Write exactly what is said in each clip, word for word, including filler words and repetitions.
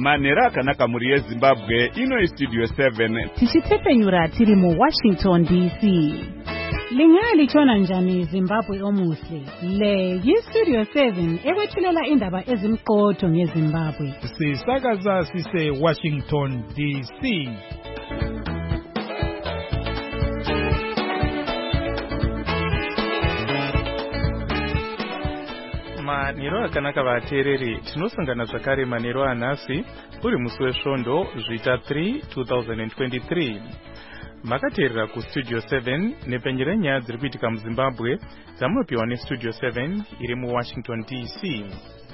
Manera akanaka muri yeZimbabwe ino Studio seven. Tichitepenyura tiri mu Washington D C. Lingali chona njani Zimbabwe omuhle. Le yi Studio seven ekwethulela indaba ezimqotho ngeZimbabwe. Sisakaza sise Washington D C. Manero akanaka vateereri tinosangana zvakare manero anhasi uri musi wesvondo zvita three twenty twenty-three. Makateerera kustudio seven nepenyera nyaya dziri kuitika muZimbabwe dzamunopiwa nestudio seven iri muWashington D C.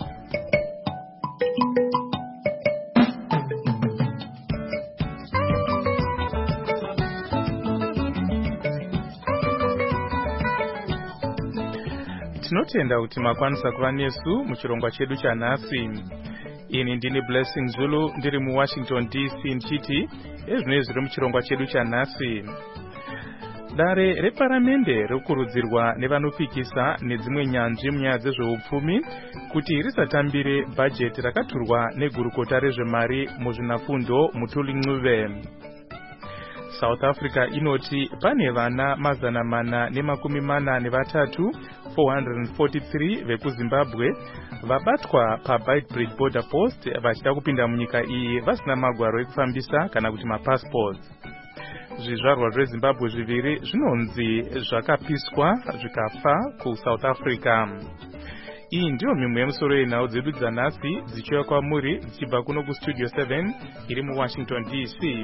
Tinotenda kuti makwanisa kuva nesu muchirongwa chedu chanhasi. Ini ndini Blessing Zulu ndiri muWashington D C ndichiti ezvinoi zviri muchirongwa chedu chanhasi. Dare reparamende rikurudzirwa nevanopikisa nedzimwe nyanzvi munyaya dzezveupfumi kuti risatambire bhajeti rakaturwa negurukota rezvemari muzvinafundo Mutuli Ncube. South Africa inoti pane vana mazana mana nemakumi mana nevatatu four hundred forty-three vekuZimbabwe vabatwa paBeitbridge border post vachida kupinda munyika iyi vasina magwaro ekufambisa kana kuti mapassports. Zvizvarwa zveZimbabwe zviviri zvinonzi zvakapiswa zvikafa kuSouth Africa. Iyi ndiyo mimwe yemusoro yenhau dzedu dzanhasi dzichiuya kwamuri dzichibva kuno kustudio seven iri muWashington D C.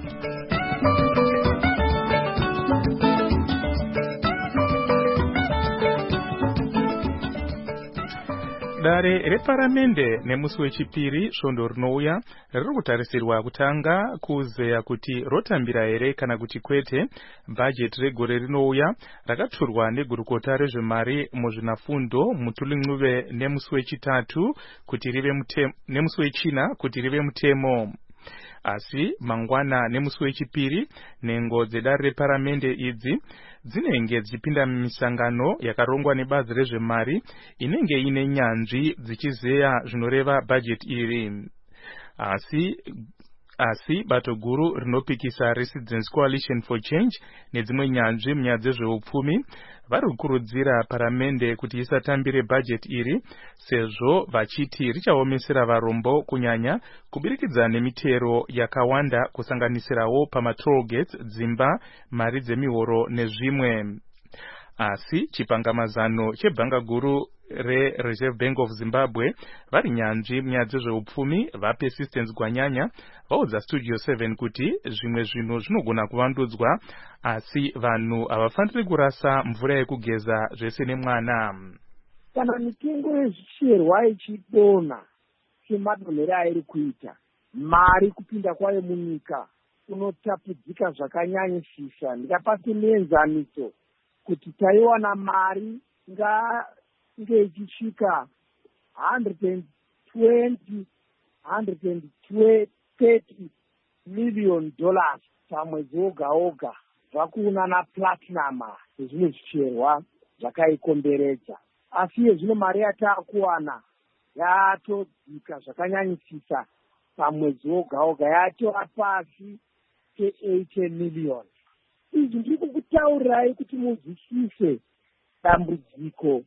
Dare reparamende nemusi wechipiri svondo rinouya riri kutarisirwa kutanga kuzeya kuti rotambira here kana kuti kwete bhajeti regore rinouya rakaturwa negurukota rezvemari muzvinafundo Mutuli Ncube nemusi wechitatu kuti rive mutemo nemusi wechina kuti rive mutemo. Asi mangwana nemusi wechipiri nengo dzedare reparamende idzi dzinenge dzichipinda mumisangano yakarongwa nebazi rezvemari inenge ine nyanzvi dzichizeya zvinoreva bhajeti iri. Asi asi bato guru rinopikisa Residents Coalition for Change nedzimwe nyanzvi munyaya dzezveupfumi vari kukurudzira paramende kuti isatambire bhajeti iri sezvo vachiti richaomesera varombo kunyanya kubirikidza nemitero yakawanda kusanganisirawo pamatoll gates, dzimba, mari dzemihoro nezvimwe. Asi chipangamazano chebhanga guru reReserve Bank of Zimbabwe vari nyanzvi munyaya dzezveupfumi vaPersistence Gwanyanya vaudza Studio seven kuti zvimwe zvinhu zvinogona kuvandudzwa asi vanhu havafaniri kurasa mvura yekugeza zvese nemwana. Kana mitengo yezvicherwa ichidonha semadonhero airi kuita, mari kupinda kwayo munyika kunotapudzika zvakanyanyisisa. Ndingapasi neenzaniso kuti taiwana mari ngange ichisvika one hundred twenty, one hundred thirty million dollars pamwedzi woga woga zvakuuna naplatinum nezvimwe zvicherwa zvakaikomberedza. Asi yezvino mari yataakuwana yatodzika zvakanyanyisisa pamwedzi woga woga yatova pasi pe-eighty million. Izvi ndiri kukutaurirai kuti muzwisise dambudziko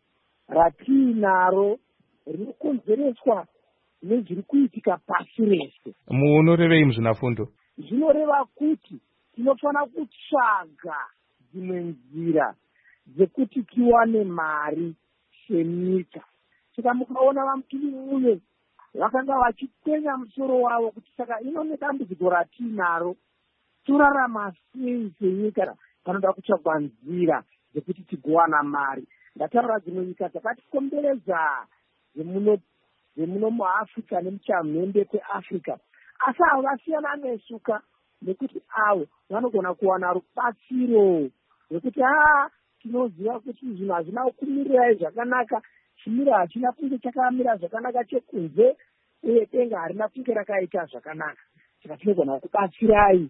ratiinaro rinokonzereswa nezviri kuitika pasi rese. Munorevei muzvinafundo? Zvinoreva kuti tinofanira kutsvaga dzimwe nzira dzekuti tiwane mari senyika. Saka mukaona vaMutuli Ncube vakanga vachitenya musoro wavo kuti saka ino nedambudziko ratiinaro torarama sei senyika, panoda kutsvagwa nzira dzekuti tigowana mari. Ndataura dzimwe nyika dzakatikomberedza dzemuno dzemuno muAfrica nemuchamhembe kweAfrica, asi avo vasiyana nesuka nekuti avo vanogona kuwana rubatsiro nekuti haa tinoziva kuti zvinhu hazvina kumirirai zvakanaka, chimiro hachina kunge chakamira zvakanaka chekunze uye denga harina kunge rakaita zvakanaka. Saka tinogona kubatsirai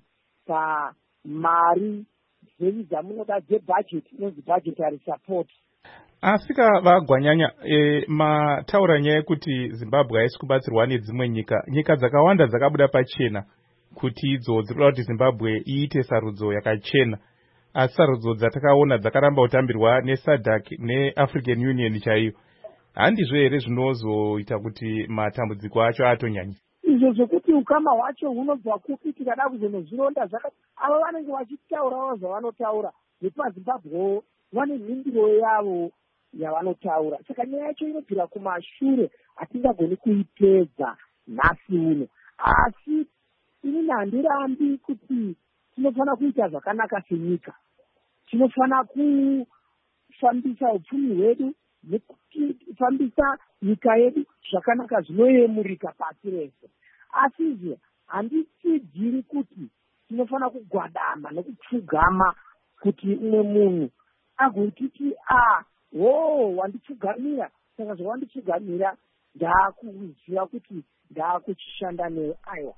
pamari dzenyu dzamunoda dzebhajeti inonzi budgetary support. Asika vagwanyanya e, mataura nyaya yekuti Zimbabwe haisi kubatsirwa nedzimwe nyika nyika dzakawanda dzakabuda pachena kuti idzo dzirikuda kuti Zimbabwe iite sarudzo yakachena, asi sarudzo dzatakaona dzakaramba kutambirwa neSADC neAfrican Union chaiyo. Handizvo here zvinozoita kuti matambudziko acho atonyanya? Izvo zvokuti ukama hwacho hunobva kupi tikada kuzonozvironda zvakati ava vanenge vachitaurawo zvavanotaura nepaZimbabwe vane mhinduro yavo yavanotaura. Saka nyaya yacho inobvira kumashure, hatingagoni kuipedza nhasi uno. Asi ini handirambi kuti tinofana kuita zvakanaka senyika, tinofana kufambisa upfumi hwedu nekufambisa nyika yedu zvakanaka zvinoyemurika pasi rese. Asizve handitidhiri kuti tinofana kugwadama nekupfugama kuti umwe munhu agotiti a wo wandipfugamira, saka zvawandipfugamira ndakuziva kuti ndakuchishanda newe. Aiwa,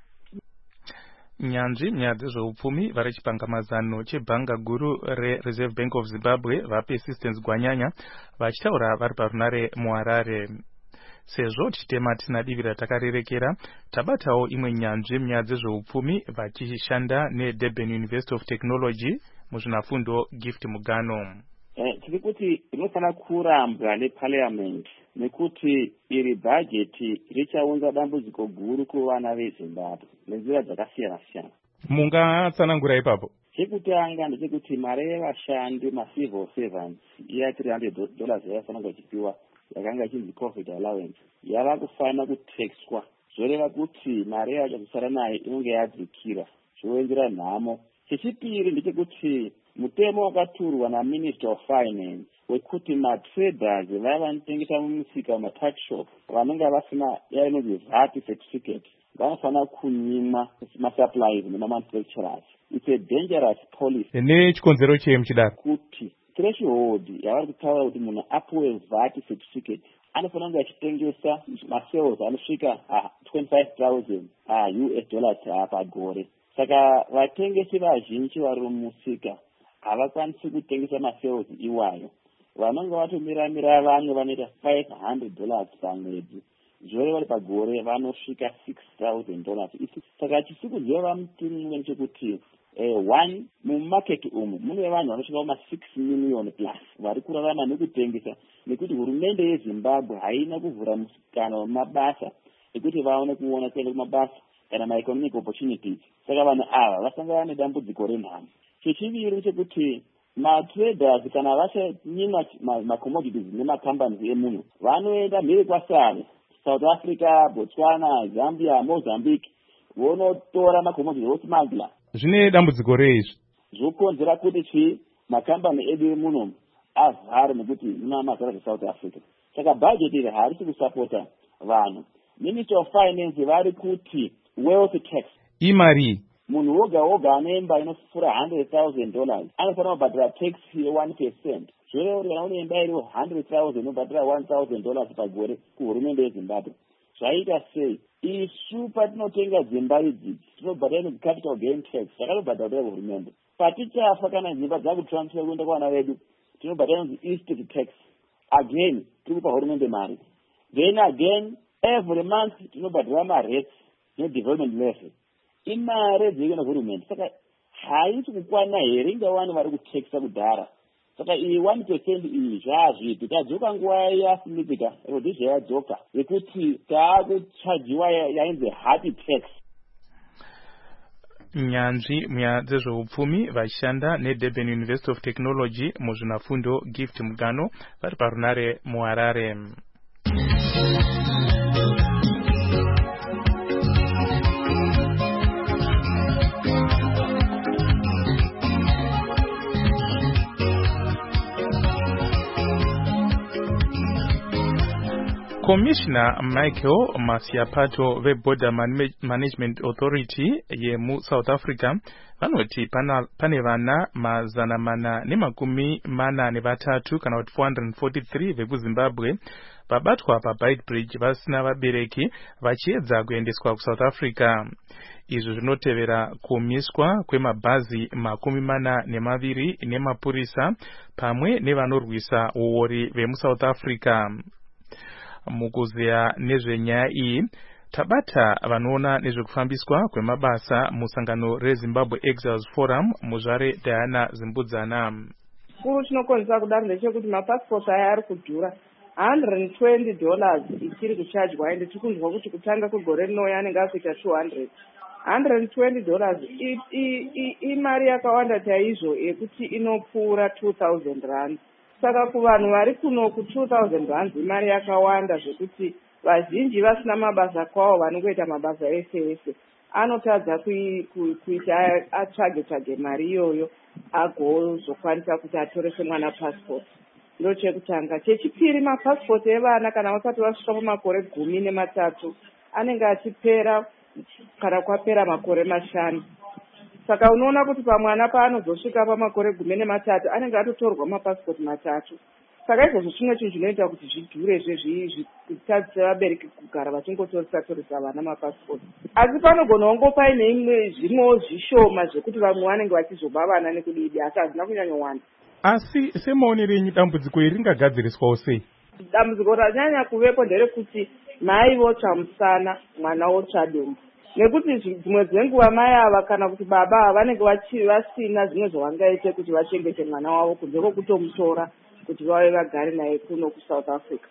nyanzvi nyaya dzezveupfumi vari chipangamazano chebhanga guru reReserve Bank of Zimbabwe vaPersistence Gwanyanya vachitaura vari parunare muHarare. Sezvo tichitema tisina divi ratakarerekera, tabatawo imwe nyanzvi munyaya dzezveupfumi vachishanda neDurban University of Technology muzvinafundo Gift Mugano. Eh, tiri kuti inofanira kurambwa neParliament nekuti iri bhajeti richaunza dambudziko guru kuvana veZimbabwe nenzira dzakasiyana siyana. Mungatsanangura ipapo? Chekutanga ndechekuti mari yevashandi macivil servants iya three hundred dollars yaifanira kuchipiwa yakanga ichinzi COVID allowance yava kufanira kutextwa, zvoreva kuti mari yacho kusara nayo inenge yadzikira, zvoenzera nhamo. Chechipiri ndechekuti mutemo wakaturwa naMinister of Finance wekuti matraders vaya vanotengesa mumisika matax shop vanenge vasina yainonzi V A T certificate vanofanira kunyimwa masuppliers nemamanufacturers. It's a dangerous policy. Nechikonzero chei muchidaro? Kuti threshold yavari kutaura kuti munhu apuwe V A T certificate anofanira kunge achitengesa masales anosvika twenty-five thousand U S dollars pagore. Saka vatengesi vazhinji vari mumusika havakwanisi kutengesa masales iwayo, vanonga vatomira-mira vamwe vanoita five hundred dollars pamwedzi, zvoreva vari pagore vanosvika six thousand dollars. Saka chisi kuziva vamutini mumwe nechekuti eh, one mumarket umu mune vanhu vanosvika kuma six million plus vari kurarama nekutengesa, nekuti hurumende yeZimbabwe haina kuvhura musikana wemabasa ekuti vaone kuona kuenda kumabasa kana maeconomic opportunities. Saka vanhu ava vasangana nedambudziko renhamo. Chechiviri chekuti matraders kana vachanyima macommodities nemacompanies emunhu vanoenda mhiri kwasare South Africa, Botswana, Zambia, Mozambique vonotora macommodities vosmagla. Zvine dambudziko rei izvi? Zvokonzera kuti chi makambani edu emuno avhare nekuti muna mazara zveSouth Africa. Saka budget iri harisi kusapota vanhu. Minister of Finance vari kuti wealth tax imari munhu woga woga anemba inofura one hundred thousand dollars anofanira kubhadhara tax ye one percent. Zvoreva kuti kana une imba iri one hundred thousand unobhadhara one thousand dollars pagore kuhurumende yeZimbabwe. Zvaita sei? Isu patinotenga dzimba idzi tinobhadhara capital gain tax zvakatobhadhara kuhurumende. Patichafa kana dzimba dzakutransfer kuenda kuvana vedu tinobhadhara estate tax again, tiri kupa hurumende mari. Then again every month tinobhadhara marates nedevelopment levy, imari dzinoenda kuhurumende. Saka haisi kukwana here ingavani vari kutekisa kudhara. Saka iyi one percent iyi zvazviti tadzoka nguva yasimitika rodhizha yadzoka yekuti taakuchajiwa yainzi hati tax. Nyanzvi munyaya dzezveupfumi vachishanda neDurban University of Technology muzvinafundo Gift Mugano vari parunare muHarare. Commissioner Michael Masiapato veBorder Man Management Authority yemu South Africa vanoti pane vana mazana mana nemakumi mana nevatatu kana kuti four hundred forty-three vekuZimbabwe vabatwa paBeitbridge vasina vabereki vachiedza kuendeswa kuSouth Africa. Izvi zvinotevera kumiswa kwemabhazi makumi mana nemaviri nemapurisa pamwe nevanorwisa uori vemuSouth Africa. Mukuzeya nezvenyaya iyi tabata vanoona nezvekufambiswa kwemabasa musangano reZimbabwe Exiles Forum muzvare Diana Zimbudzana. Kuru chinokonzera kudaro ndechekuti mapasipoti aya ari kudhura one hundred twenty dollars ichiri kuchajwa ende tiri kunzwa kuti kutanga kwegore rinouya anenge akuita two hundred. one hundred twenty dollars imari yakawanda chaizvo yekuti inopfuura two thousand rand. Saka kuvanhu vari kunoku two thousand rand imari yakawanda zvekuti vazhinji vasina mabasa kwavo vanongoita mabasa ese ese anotadza kuita atsvage tsvage mari iyoyo agozokwanisa kuti atorese mwana passport. Ndo chekutanga. Chechipiri, mapasipoti evana kana vasati vasvika pamakore gumi nematatu anenge achipera kana kwapera makore mashanu. Saka unoona kuti pamwana paanozosvika pamakore gumi nematatu anenge atotorwa mapasipoti matatu. Saka izvozvo chimwe chinhu zvinoita kuti zvidhure zvitadzise vabereki kugara vachingotoresa toresa vana mapasipoti. Asi panogona kunge paine imwe zvimwewo zvishoma zvekuti vamwe vanenge vachizoba vana nekudidi asi hazvina kunyanyowanda. Asi semaonero enyu dambudziko iri ringagadziriswawo sei? Dambudziko ranyanya kuvepo nderekuti mai votsva musana mwana wotsva dumbu. Nekuti dzimwe dzenguva mai ava kana kuti baba ava vanenge vasina zvimwe zvavangaite kuti vachengete mwana wavo kunze kwokutomutora kuti vave vagare naye kuno kuSouth Africa.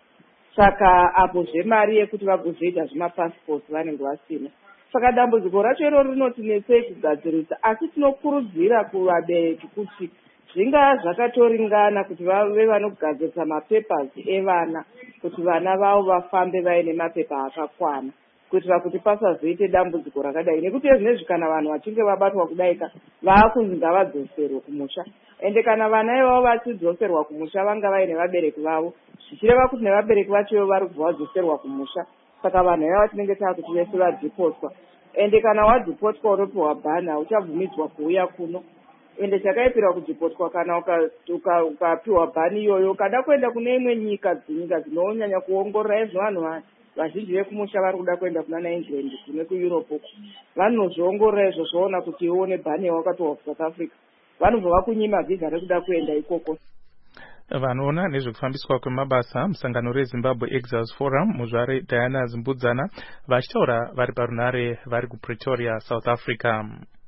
Saka apo zvemari yekuti vagozoita zvemapasipoti vanenge vasina. Saka dambudziko racho iroro rinotinetsei kugadzirisa, asi tinokurudzira kuvabereki kuti zvingaa zvakatoringana kuti vave vanogadzirisa mapepers evana kuti vana vavo vafambe vaine mapepa akakwana kuitira kuti pasazoite dambudziko rakadai. Nekuti ezvinezvi kana vanhu vachinge vabatwa kudaika vaakunzi ngavadzoserwe kumusha. Ende kana vana ivavo vachidzoserwa kumusha vanga vaine vabereki vavo, zvichireva kuti nevabereki vacho vari kubva vadzoserwa kumusha. Saka vanhu ivavo tinenge taakuti vese vadhipotwa. Ende kana wadhipotwa unopiwa bhana uchabvumidzwa kuuya kuno. Ende chakaipira kudhipotwa kana ukapiwa bhani iyoyo ukada kuenda kune imwe nyika dzinyika dzinonyanya kuongorora izvo vanhu vazhinji vekumusha vari kuda kuenda kuna England kune kuEurope uko vanozviongorora izvo zvoona kuti ione bhani yawakatowa kuSouth Africa vanobva vakunyima vhiza rekuda kuenda ikoko. Vanoona nezvekufambiswa kwemabasa musangano reZimbabwe Exiles Forum muzvare Diana Zimbudzana vachitaura vari parunare vari kuPretoria, South Africa.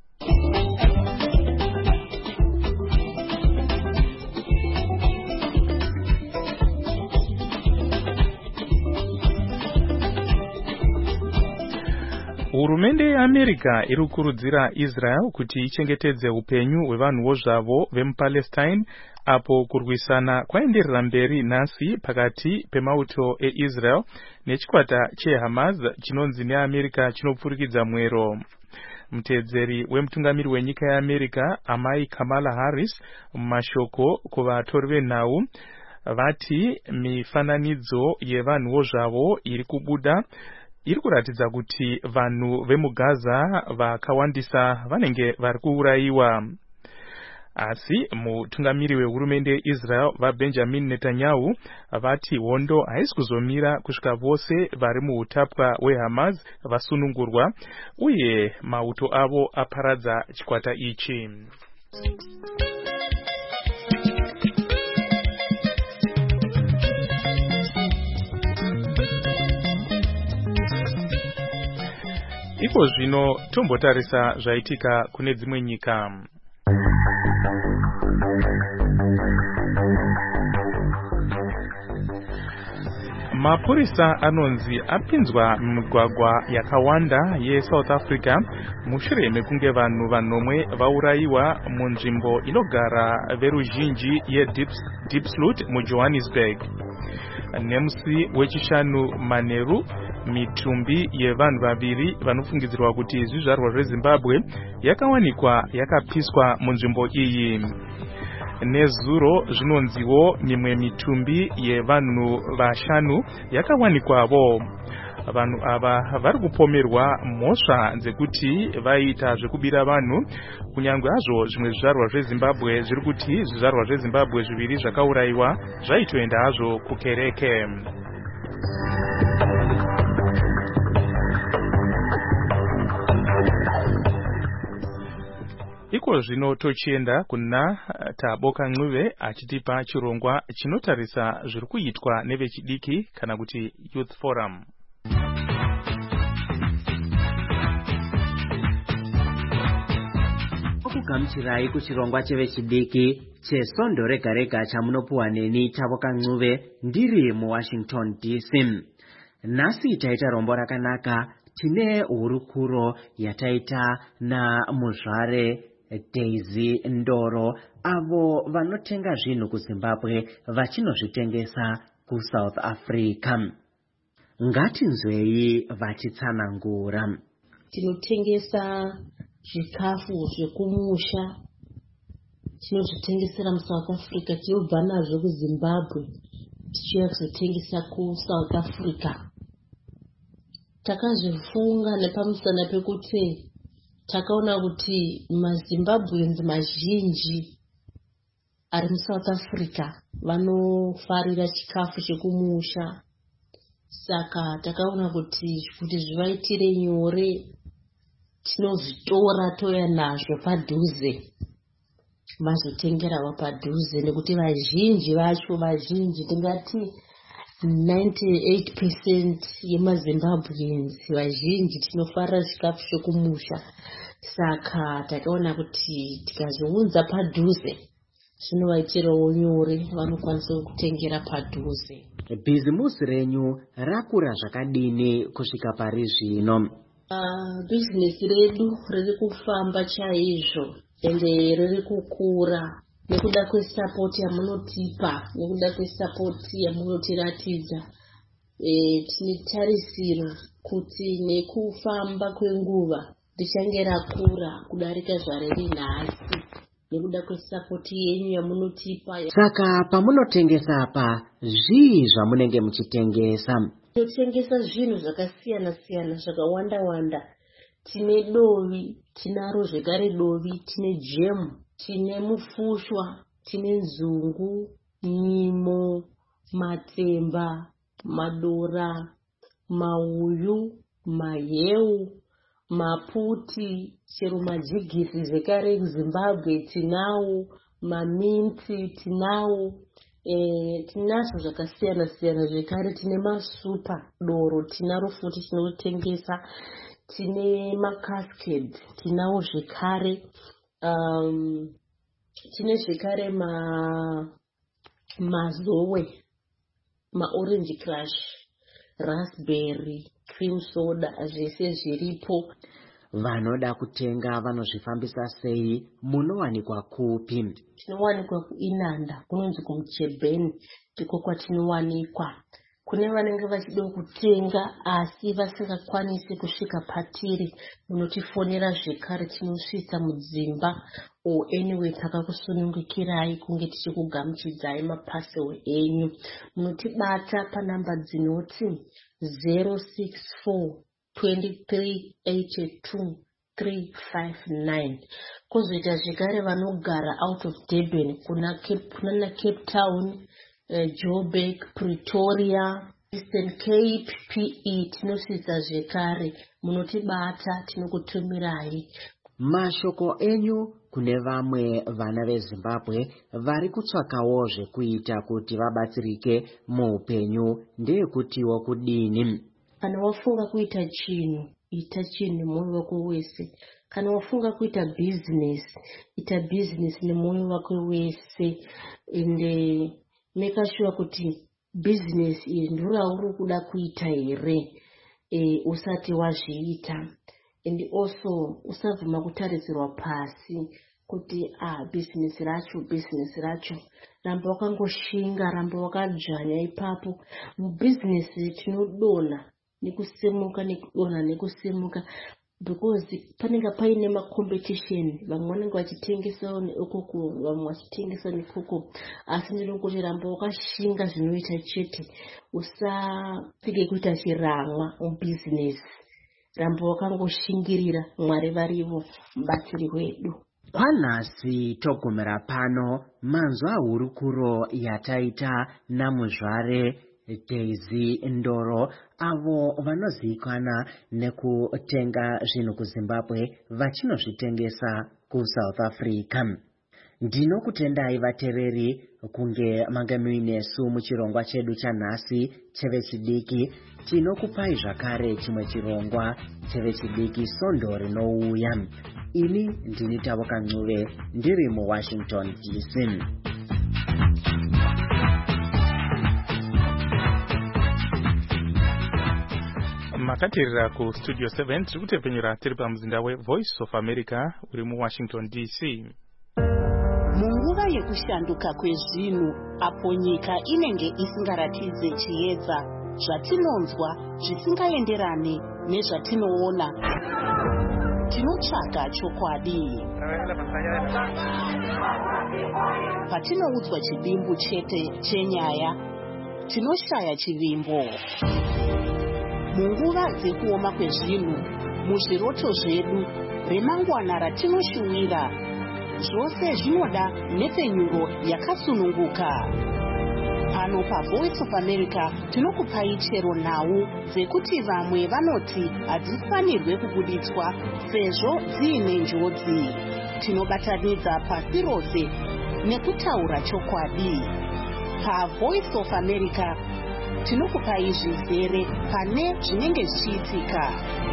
Hurumende yeAmerica iri kukurudzira Israel kuti ichengetedze upenyu hwevanhuwo zvavo vemuPalestine apo kurwisana kwaenderera mberi nhasi pakati pemauto eIsrael nechikwata cheHamas chinonzi neAmerica chinopfurikidza mwero. Mutedzeri wemutungamiri wenyika yeAmerica amai Kamala Harris mumashoko kuvatori venhau vati mifananidzo yevanhuwo zvavo iri kubuda iri kuratidza kuti vanhu vemuGaza vakawandisa vanenge vari kuurayiwa. Asi mutungamiri wehurumende yeIsrael vaBenjamin Netanyahu vati hondo haisi kuzomira kusvika vose vari muutapwa hweHamas vasunungurwa uye mauto avo aparadza chikwata ichi. Iko zvino tombotarisa zvaitika kune dzimwe nyika. Mapurisa anonzi apinzwa mumigwagwa yakawanda yeSouth Africa mushure mekunge vanhu vanomwe vaurayiwa munzvimbo inogara veruzhinji yeDiepsloot muJohannesburg. Nemusi wechishanu manheru mitumbi yevanhu vaviri vanofungidzirwa kuti zvizvarwa zveZimbabwe yakawanikwa yakapiswa munzvimbo iyi. Nezuro zvinonziwo mimwe mitumbi yevanhu vashanu yakawanikwawo. Vanhu ava vari kupomerwa mhosva dzekuti vaita zvekubira vanhu kunyange hazvo zvimwe zvizvarwa zveZimbabwe zviri kuti zvizvarwa zveZimbabwe zviviri zvakaurayiwa zvaitoenda hazvo kukereke. Iko zvino tochienda kuna Taboka Ncube achitipa chirongwa chinotarisa zviri kuitwa nevechidiki kana kuti Youth Forum. Kugamuchirai kuchirongwa chevechidiki chesondo rega rega chamunopuwa neni Taboka Ncube ndiri muWashington D C. Nhasi taita rombo rakanaka, tine hurukuro yataita naMuzvare Daisy Ndoro, avo vanotenga zvinhu kuZimbabwe vachinozvitengesa kuSouth Africa. Ngatinzwei vachitsanangura. Tinotengesa zvikafu zvekumusha, tinozvitengesera muSouth Africa, tinobva nazvo kuZimbabwe tichiuya kuzotengesa kuSouth Africa. Takazvifunga nepamusana pekuti takaona kuti maZimbabweans mazhinji ari muSouth Africa vanofarira chikafu chekumusha. Saka takaona kuti kuti zvivaitire nyore tinozvitora toya nazvo padhuze vazotengerawo padhuze, nekuti vazhinji vacho vazhinji tingati ninety-eight percent yemaZimbabweans vazhinji tinofarira chikafu chekumusha. Saka takaona kuti tikazviunza padhuze zvinovaitirawo nyore, vanokwanisa kutengera padhuze. Bhizimusi renyu rakura zvakadini kusvika pari zvino? Uh, bizinesi redu riri kufamba chaizvo ende riri kukura nekuda kwesapoti yamunotipa, nekuda kwesapoti yamunotiratidza. E, tine tarisiro kuti nekufamba kwenguva richange rakura kudarika zvariri nhasi nekuda kwesapoti yenyu yamunotipa. Saka pamunotengesa apa, zvii zvamunenge muchitengesa? Tinotengesa zvinhu zvakasiyana siyana zvakawanda wanda. Tine dovi, tinaro zvekare dovi, tine jemu, tine mufushwa, tine nzungu, nyimo, matsemba, madora, mauyu, maheu, maputi, chero majigisi zvekare kuZimbabwe tinawo, maminti tinawo. E, tinazvo zvakasiyana siyana zvekare. Tine masupa doro tinaro futi tinotengesa. Tine makasked tinawo zvekare. Um, tine zvekare ma mazowe, maorange crush, raspberry, cream soda, zvese zviripo. Vanoda kutenga vanozvifambisa sei? Munowanikwa kupi? Tinowanikwa kuInanda, kunonzi kuMuchebeni, ndiko kwatinowanikwa. Kune vanenge vachida kutenga asi vasingakwanisi kusvika patiri, munotifonera zvekare, tinosvitsa mudzimba o anyway pakakusunungukirai kunge tichikugamuchidzai mapasel enyu. Munotibata panhamba dzinoti zero six four twenty-three eighty-two three five nine. Kozoita zvekare vanogara out of Durban, kuna Cape, kuna Cape Town, uh, Joburg, Pretoria, Eastern Cape, P E, tinosvitsa zvekare. Munotibata tinokutumirai. Mashoko enyu kune vamwe vana veZimbabwe vari kutsvakawo zvekuita kuti vabatsirike muupenyu ndeyekutiwo kudini? Kana wafunga kuita chinhu, ita chinhu nemoyo wako wese. Kana wafunga kuita business, ita business nemoyo wako wese. Ende make sure kuti business iyi ndurauri kuda kuita here e, usati wazviita. And also usavuma kutarisirwa pasi kuti ah business racho business racho ramba wakangoshinga, ramba wakadzvanya ipapo. Mubusiness tinodona nekusemuka nekudona nekusemuka, because panenge paine macompetition. Vamwe vanenge vachitengesa nekoko, vamwe vachitengesa nekoko, asi ndinokuti ramba wakashinga zvinoita chete. Usapike kuita chiramwa mubusiness, ramba wakangoshingirira. Mwari varivo mubatsiri wedu. Panhasi togumira pano manzwa hurukuro yataita naMuzvare Daisy Ndoro avo vanozivikanwa nekutenga zvinhu kuZimbabwe vachinozvitengesa kuSouth Africa. Ndinokutendai vatereri kunge manga muinesu muchirongwa chedu chanhasi chevechidiki. Tinokupai zvakare chimwe chirongwa chevechidiki Svondo rinouya. Ini ndini Tavoka Ncube ndiri muWashington D C. Makatirira ku Studio seven tiri kutepenyera tiri pamuzinda weVoice of America uri muWashington D C. Munguva yekushanduka kwezvinhu apo nyika inenge isingaratidze chiedza, zvatinonzwa zvisingaenderane nezvatinoona, tinotsvaga chokwadi. Patinoudzwa chivimbo chete chenyaya, tinoshaya chivimbo. Munguva dzekuoma kwezvinhu, muzviroto zvedu, remangwana ratinoshuwira, zvose zvinoda nepfenyuro yakasununguka. Pano paVoice of America tinokupai chero nhau dzekuti vamwe vanoti hadzifanirwe kubuditswa sezvo dziine njodzi. Tinobatanidza pasi rose nekutaura chokwadi. PaVoice of America tinokupai zvizere pane zvinenge zvichiitika.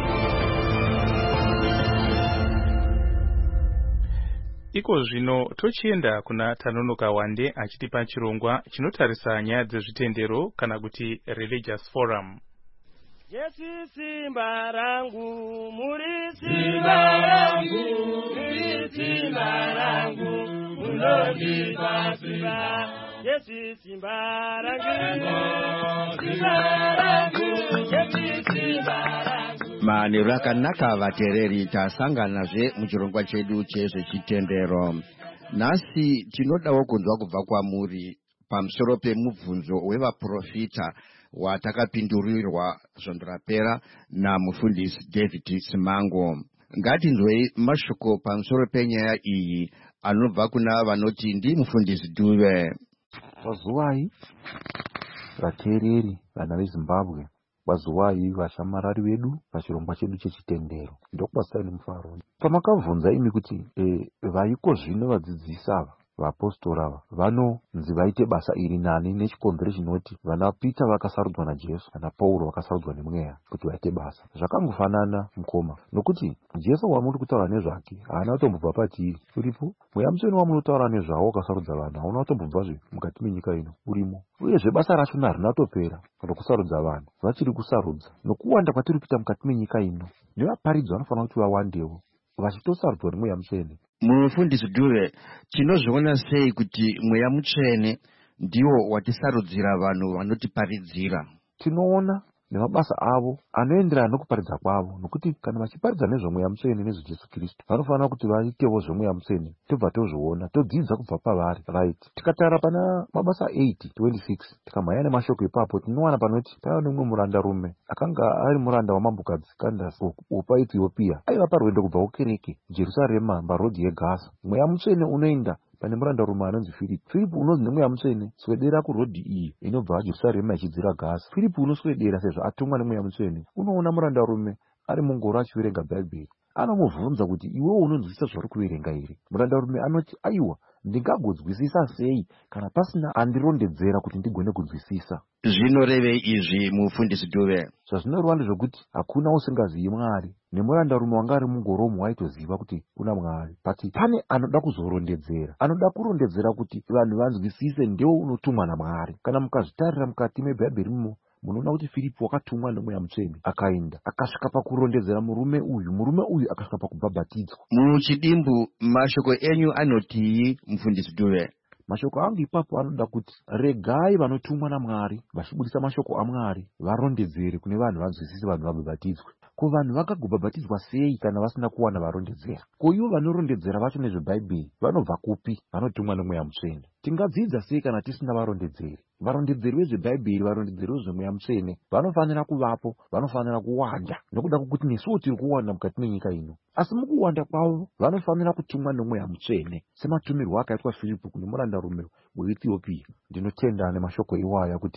Iko zvino tochienda kuna Tanonoka Wande achitipa chirongwa chinotarisa nyaya dzezvitendero kana kuti Religious Forum. Yesu simba rangu, muri simba rangu, muri simba rangu, munondipa simba. Yesu simba rangu, simba rangu, Yesu simba rangu. Manheru akanaka vatereri, tasanganazve muchirongwa chedu chezvechitendero. Nhasi tinodawo kunzwa kubva kwamuri pamusoro pemubvunzo wevaprofita watakapindurirwa svondo rapera namufundisi David Simango. Ngatinzwei mashoko pamusoro penyaya iyi anobva kuna vanoti ndi mufundisi Dube. Pazuwai vatereri vana veZimbabwe, pazuwai vashamarari vedu pachirongwa chedu chechitendero, ndokubasai nemufaro. Pamakabvunza imi kuti e, vaiko zvino vadzidzisi ava vapostori ava vanonzi vaite basa iri nani nechikonzero chinoti vana Peter vakasarudzwa naJesu, vana Pauro vakasarudzwa nemweya kuti vaite basa. Zvakangofanana mukoma, nokuti Jesu wamuri kutaura nezvake haana kutombobva patiri uripo. Mweya Mutsvene wamunotaura nezvawo wakasarudza vanhu hauna kutombobvazve mukati menyika ino urimo. Uyezve basa rachona harina topera rokusarudza vanhu, vachiri kusarudza. Nokuwanda kwatiri kuita mukati menyika ino, nevaparidzi vanofanira kuti vawandewo vachitosarudzwa nemweya Mutsvene. Mufundisi Dube, tinozviona sei kuti mweya Mutsvene ndiwo watisarudzira vanhu vanotiparidzira? Tinoona nemabasa avo anoenderana nokuparidza kwavo, nokuti kana vachiparidza nezvemweya Mutsvene nezveJesu Kristu vanofanira kuti vaitewo zvemweya Mutsvene. Tobva tozviona, todzidza kubva pavari. Right. Tikatara pana mabasa eight twenty-six tikamhanya nemashoko ipapo, tinowana panoti paiva nemumwe murandarume akanga ari muranda wamambokadzi Candace wepaEthiopia. Aiva parwendo kubva kukereke Jerusarema parodhi yeGaza. Mweya Mutsvene unoenda pane murandarume anonzi Filipi. Filipi unonzi nemweya Mutsvene swedera kurodhi iyi inobva Jerusarema ichidzira Gaza. Filipi unoswedera sezvo atumwa nemweya Mutsvene. Unoona murandarume ari mungoro achiverenga Bhaibheri, anomubvunza kuti iwewe unonzwisisa zvauri kuverenga here? Murandarume anoti aiwa, ndingagodzwisisa sei kana pasina andirondedzera kuti ndigone kunzwisisa. Zvinorevei izvi mufundisi Dube? Zvazvinoreva ndezvokuti hakuna usingazivi Mwari, nemurandarume wanga ari mungoromo waitoziva kuti una Mwari. Pati pane anoda kuzorondedzera, anoda kurondedzera kuti vanhu vanzwisise ndiwo unotumwa naMwari. Kana mukazvitarira mukati meBhaibheri mimo, munoona kuti Filipi wakatumwa nemweya Mutsvene akaenda akasvika pakurondedzera murume uyu, murume uyu akasvika pakubhabhatidzwa. Muchidimbu mashoko enyu anotii mufundisi Dube? Mashoko angu ipapo anoda kuti regai vanotumwa naMwari vachibudisa mashoko aMwari varondedzere kune vanhu vanzwisise, vanhu vabhabhatidzwe. Ko vanhu vakagobhabhatidzwa sei kana vasina kuwana varondedzera? Ko ivo vanorondedzera vacho nezveBhaibheri vanobva kupi? Vanotumwa nemweya Mutsvene. Tingadzidza sei kana tisina varondedzeri? Varondedzeri vezveBhaibheri, varondedzeri vezvemweya Mutsvene vanofanira kuvapo, vanofanira kuwanda, nokuda kwokuti nesuwo tiri kuwanda mukati menyika ino. Asi mukuwanda kwavo vanofanira kutumwa nemweya Mutsvene sematumirwo akaitwa Filipi kune murandarume weEthiopia. Ndinotenda nemashoko iwaya kuti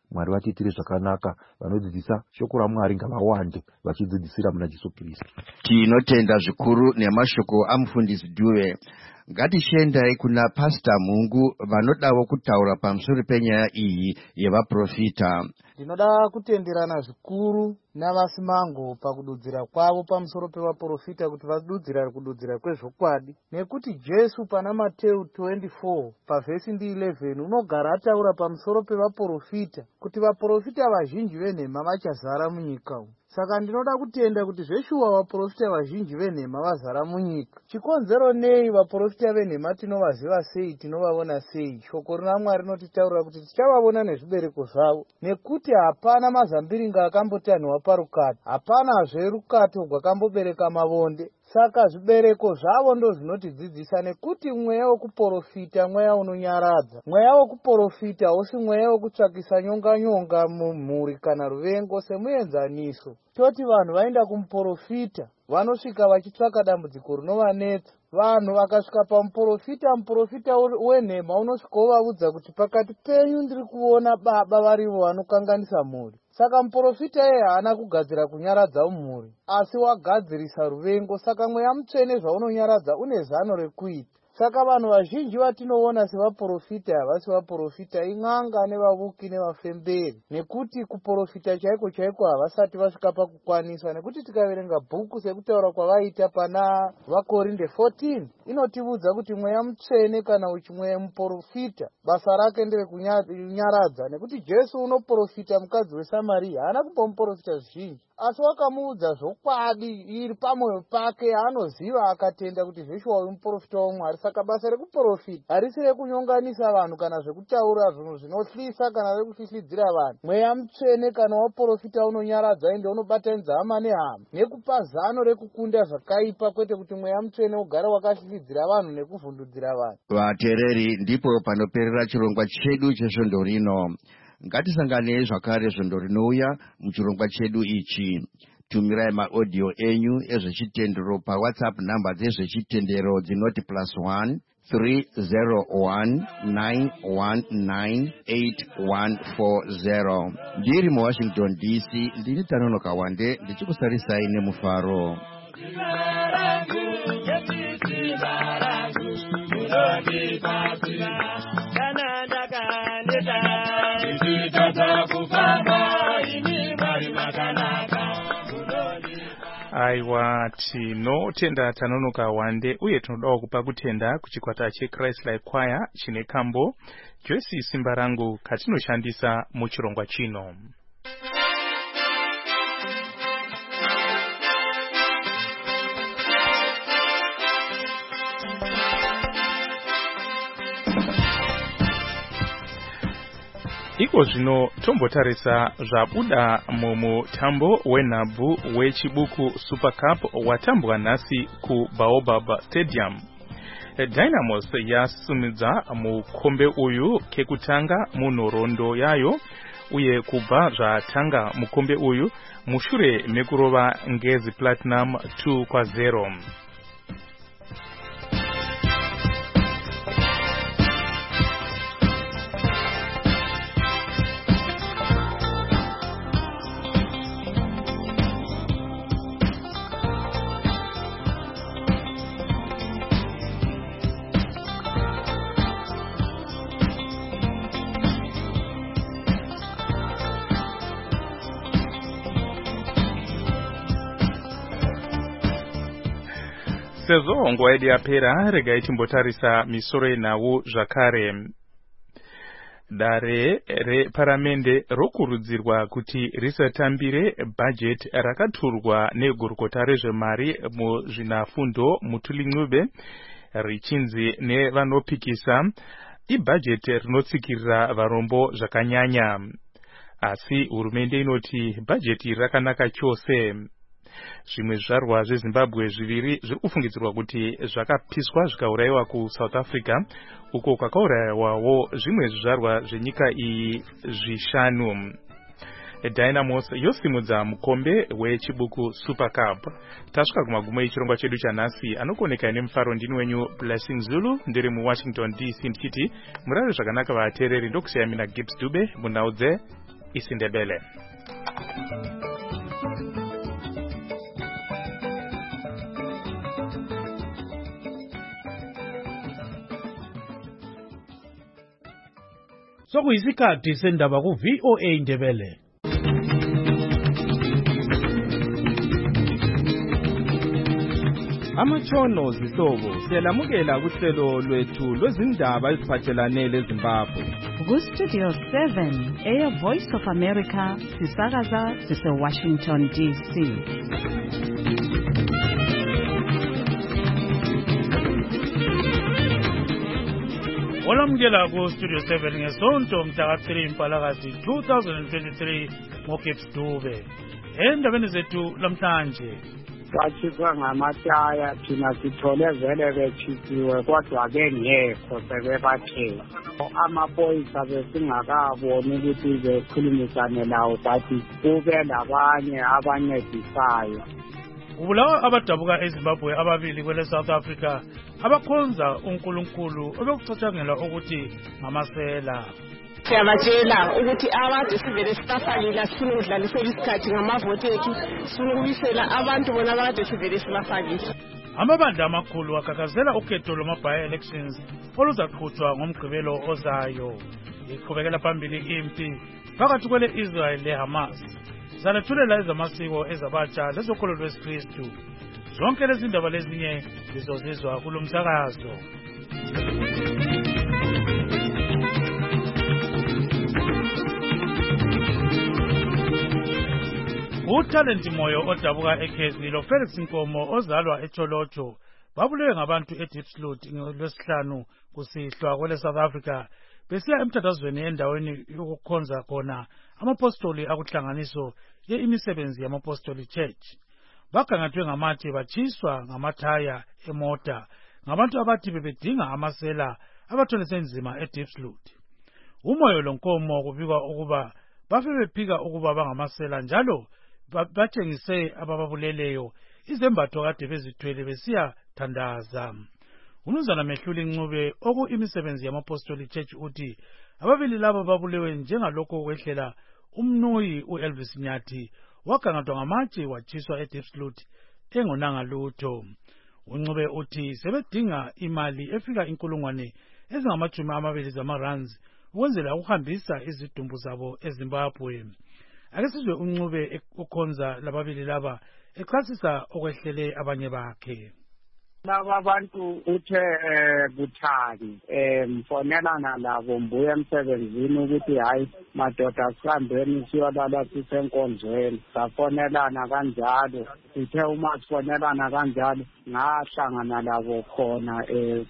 Mwari vatiitire zvakanaka, vanodzidzisa shoko raMwari ngavawande vachidzidzisira muna Jesu Kristu. Tinotenda zvikuru nemashoko amufundisi Dube. Ngatishendai kuna Pastor Mungu vanodawo kutaura pamusoro penyaya iyi yevaprofita. Ndinoda kutenderana zvikuru navasimango pakududzira kwavo pamusoro pevaprofita kuti vadudzira kududzira kwezvokwadi, nekuti Jesu pana Mateo twenty-four pavhesi ndi eleven unogara ataura pamusoro pevaprofita kuti vaprofita vazhinji venhema vachazara munyika umu. Saka ndinoda kutenda kuti zveshuwa vaprofita vazhinji venhema vazara munyika. Chikonzero nei vaprofita venhema tinovaziva sei, tinovavona sei? Shoko raMwari rinotitaurira kuti tichavavona nezvibereko zvavo, nekuti hapana mazambiringa akambotanhwa parukati, hapanazve rukato rwakambobereka mavonde. Saka zvibereko zvavo ndo zvinotidzidzisa, nekuti mweya wekuprofita mweya unonyaradza. Mweya wekuprofita hausi mweya wekutsvakisa nyonga nyonga mumhuri kana ruvengo semuenzaniso. Toti vanhu vaenda kumuprofita vanosvika vachitsvaka dambudziko rinovanetsa. Vanhu vakasvika pamuprofita, muprofita wenhema unosvika uvaudza kuti pakati penyu ndiri kuona baba varivo vanokanganisa mhuri. Saka muprofita yeye haana kugadzira kunyaradza umhuri, asi wagadzirisa ruvengo. Saka mweya mutsvene zvaunonyaradza une zano rekuita. Saka vanhu vazhinji vatinoona sevaprofita havasi vaprofita, in'anga nevavuki nevafemberi, nekuti kuprofita chaiko chaiko havasati vasvika pakukwanisa. Nekuti tikaverenga bhuku sekutaura kwavaita pana vaKorinde fourteen inotiudza kuti mweya mutsvene kana uchimweya muprofita basa rake ndere kunyaradza, nekuti Jesu unoprofita mukadzi weSamaria haana kumbomuprofita zvizhinji, asi wakamuudza zvokwadi iri pamwoyo pake anoziva akatenda kuti zveshuwa uyu muprofita waMwari. Saka basa rekuprofita harisi rekunyonganisa vanhu kana zvekutaura zvinhu zvinohlisa kana rekuhlisidzira vanhu. Mweya mutsvene kana waprofita unonyaradza ende unobatanidza hama nehama nekupa zano rekukunda zvakaipa, kwete kuti mweya mutsvene ugara wakahlisidzira vanhu nekuvhundudzira vanhu. Vateereri, ndipo panoperera chirongwa chedu chesvondo rino. Ngatisanganei zvakare zvondo rinouya muchirongwa chedu ichi. Tumirai maaudio enyu ezvechitendero paWhatsApp namba dzezvechitendero dzinoti plus one three zero one nine one nine eight one four zero. Ndiri muWashington D C, ndini Tanonoka Wande ndichikusarisai nemufaro. Aiwa, tinotenda Tanonoka Wande uye tinodawo kupa kutenda kuchikwata cheChrist Life Choir chine kambo Joyce Simba Rangu katinoshandisa muchirongwa chino. Iko zvino tombotarisa zvabuda mumutambo wenhabvu wechibuku Super Cup watambwa nhasi kuBaobab Stadium. Dynamos yasimudza mukombe uyu kekutanga munhoroondo yayo uye kubva zvatanga mukombe uyu mushure mekurova Ngezi Platinum two kwa zero. Sezvo nguva yedu yapera, regai timbotarisa misoro yenhau zvakare. Dare reparamende rokurudzirwa kuti risatambire bhajeti rakaturwa negurukota rezvemari muzvinafundo Mutuli Ncube richinzi nevanopikisa ibhajeti rinotsikirira varombo zvakanyanya. Asi hurumende inoti bhajeti rakanaka chose. Zvimwe zvizvarwa zveZimbabwe zviviri zviri kufungidzirwa kuti zvakapiswa zvikaurayiwa kuSouth Africa, uko kwakaurayiwawo zvimwe zvizvarwa zvenyika iyi zvishanu. Dynamos yosimudza mukombe wechibuku Super Cup. Tasvika kumagumo echirongwa chedu chanhasi. Anokoneka nemufaro ndini wenyu Blessing Zulu, ndiri muWashington D C ndichiti murare zvakanaka vateereri, ndokusiyamina Gibbs Dube munhau dze isiNdebele. Sokuyisikhathi sendaba ku V O A Ndebele. Amatshono zihlobo siyalamukela kuhlelo lwethu lwezindaba eziphathelane leZimbabwe. Ku Studio seven, Air Voice of America, sisakaza sise Washington D C. Olamukela ku Studio seven ngesonto mhla three Mpalakazi twenty twenty-three ngoGibbs Dube. Endabeni zethu lamhlanje Kwathiwa ngamataya thina sithole vele bechithiwe kodwa ke ngekho sebebathe amaphoyisa besingakaboni ukuthi bekhulumisane lawo bathi kube labanye abancedisayo. Ubulawa abadabuka eZimbabwe ababili kwele South Africa abakhonza uNkulunkulu obekucatshangela ukuthi ngamasela. Siyabatshela ukuthi abade sivele sibafakile sifuna ukudlalisela isikhathi ngamavote ethu sifuna ukubisela abantu bona abade sivele sibafakile. Amabandla amakhulu akakazela ukhetho lwama-by elections oluzaqhutshwa ngomgqibelo ozayo. Iqhubekela phambili impi phakathi kwele Israel leHamas. Zanethulela ezamasiko ezabatsha lezokholo lwesikristu. Zonke lezi ndaba lezinye zizozizwa kulo msakazo. Utalenti moyo odabuka eKezi lo Felix Nkomo ozalwa eCholocho babulewe ngabantu eDeepsloot ngolwesihlanu kusihlwa kwele South Africa besiya emthathazweni endaweni yokukhonza khona amapostoli akuhlanganiso ye imisebenzi yamapostoli church. Bagangathwe ngamathi bachiswa ngamathaya emota ngabantu abathi bebedinga amasela abathonise nzima eDeepsloot. Umoyo lonkomo kubikwa ukuba bafe bephika ukuba bangamasela njalo batshengise abababuleleyo izembatho kade bezithwele besiya thandaza. Umnumzana Mehluli Ncube oku imisebenzi yamapostoli church uthi ababili labo babulewe njengalokho kwehlela umnuyi uElvis Nyathi wagangathwa ngamatshe wachiswa eDeepsloot engonanga lutho. Uncube uthi sebedinga imali efika inkulungwane ezingamajumi amabili zamarands ukwenzela ukuhambisa izidumbu zabo eZimbabwe. Ake sizwe uNcube ukhonza lababili laba echasisa okwehlele abanye bakhe. Laba bantu uthe kuthani mfonelana labo mbuye emsebenzini ukuthi hayi madoda sihambeni siyolala sisenkonzweni. Safonelana kanjalo sithe uma sifonelana kanjalo ngahlangana labo khona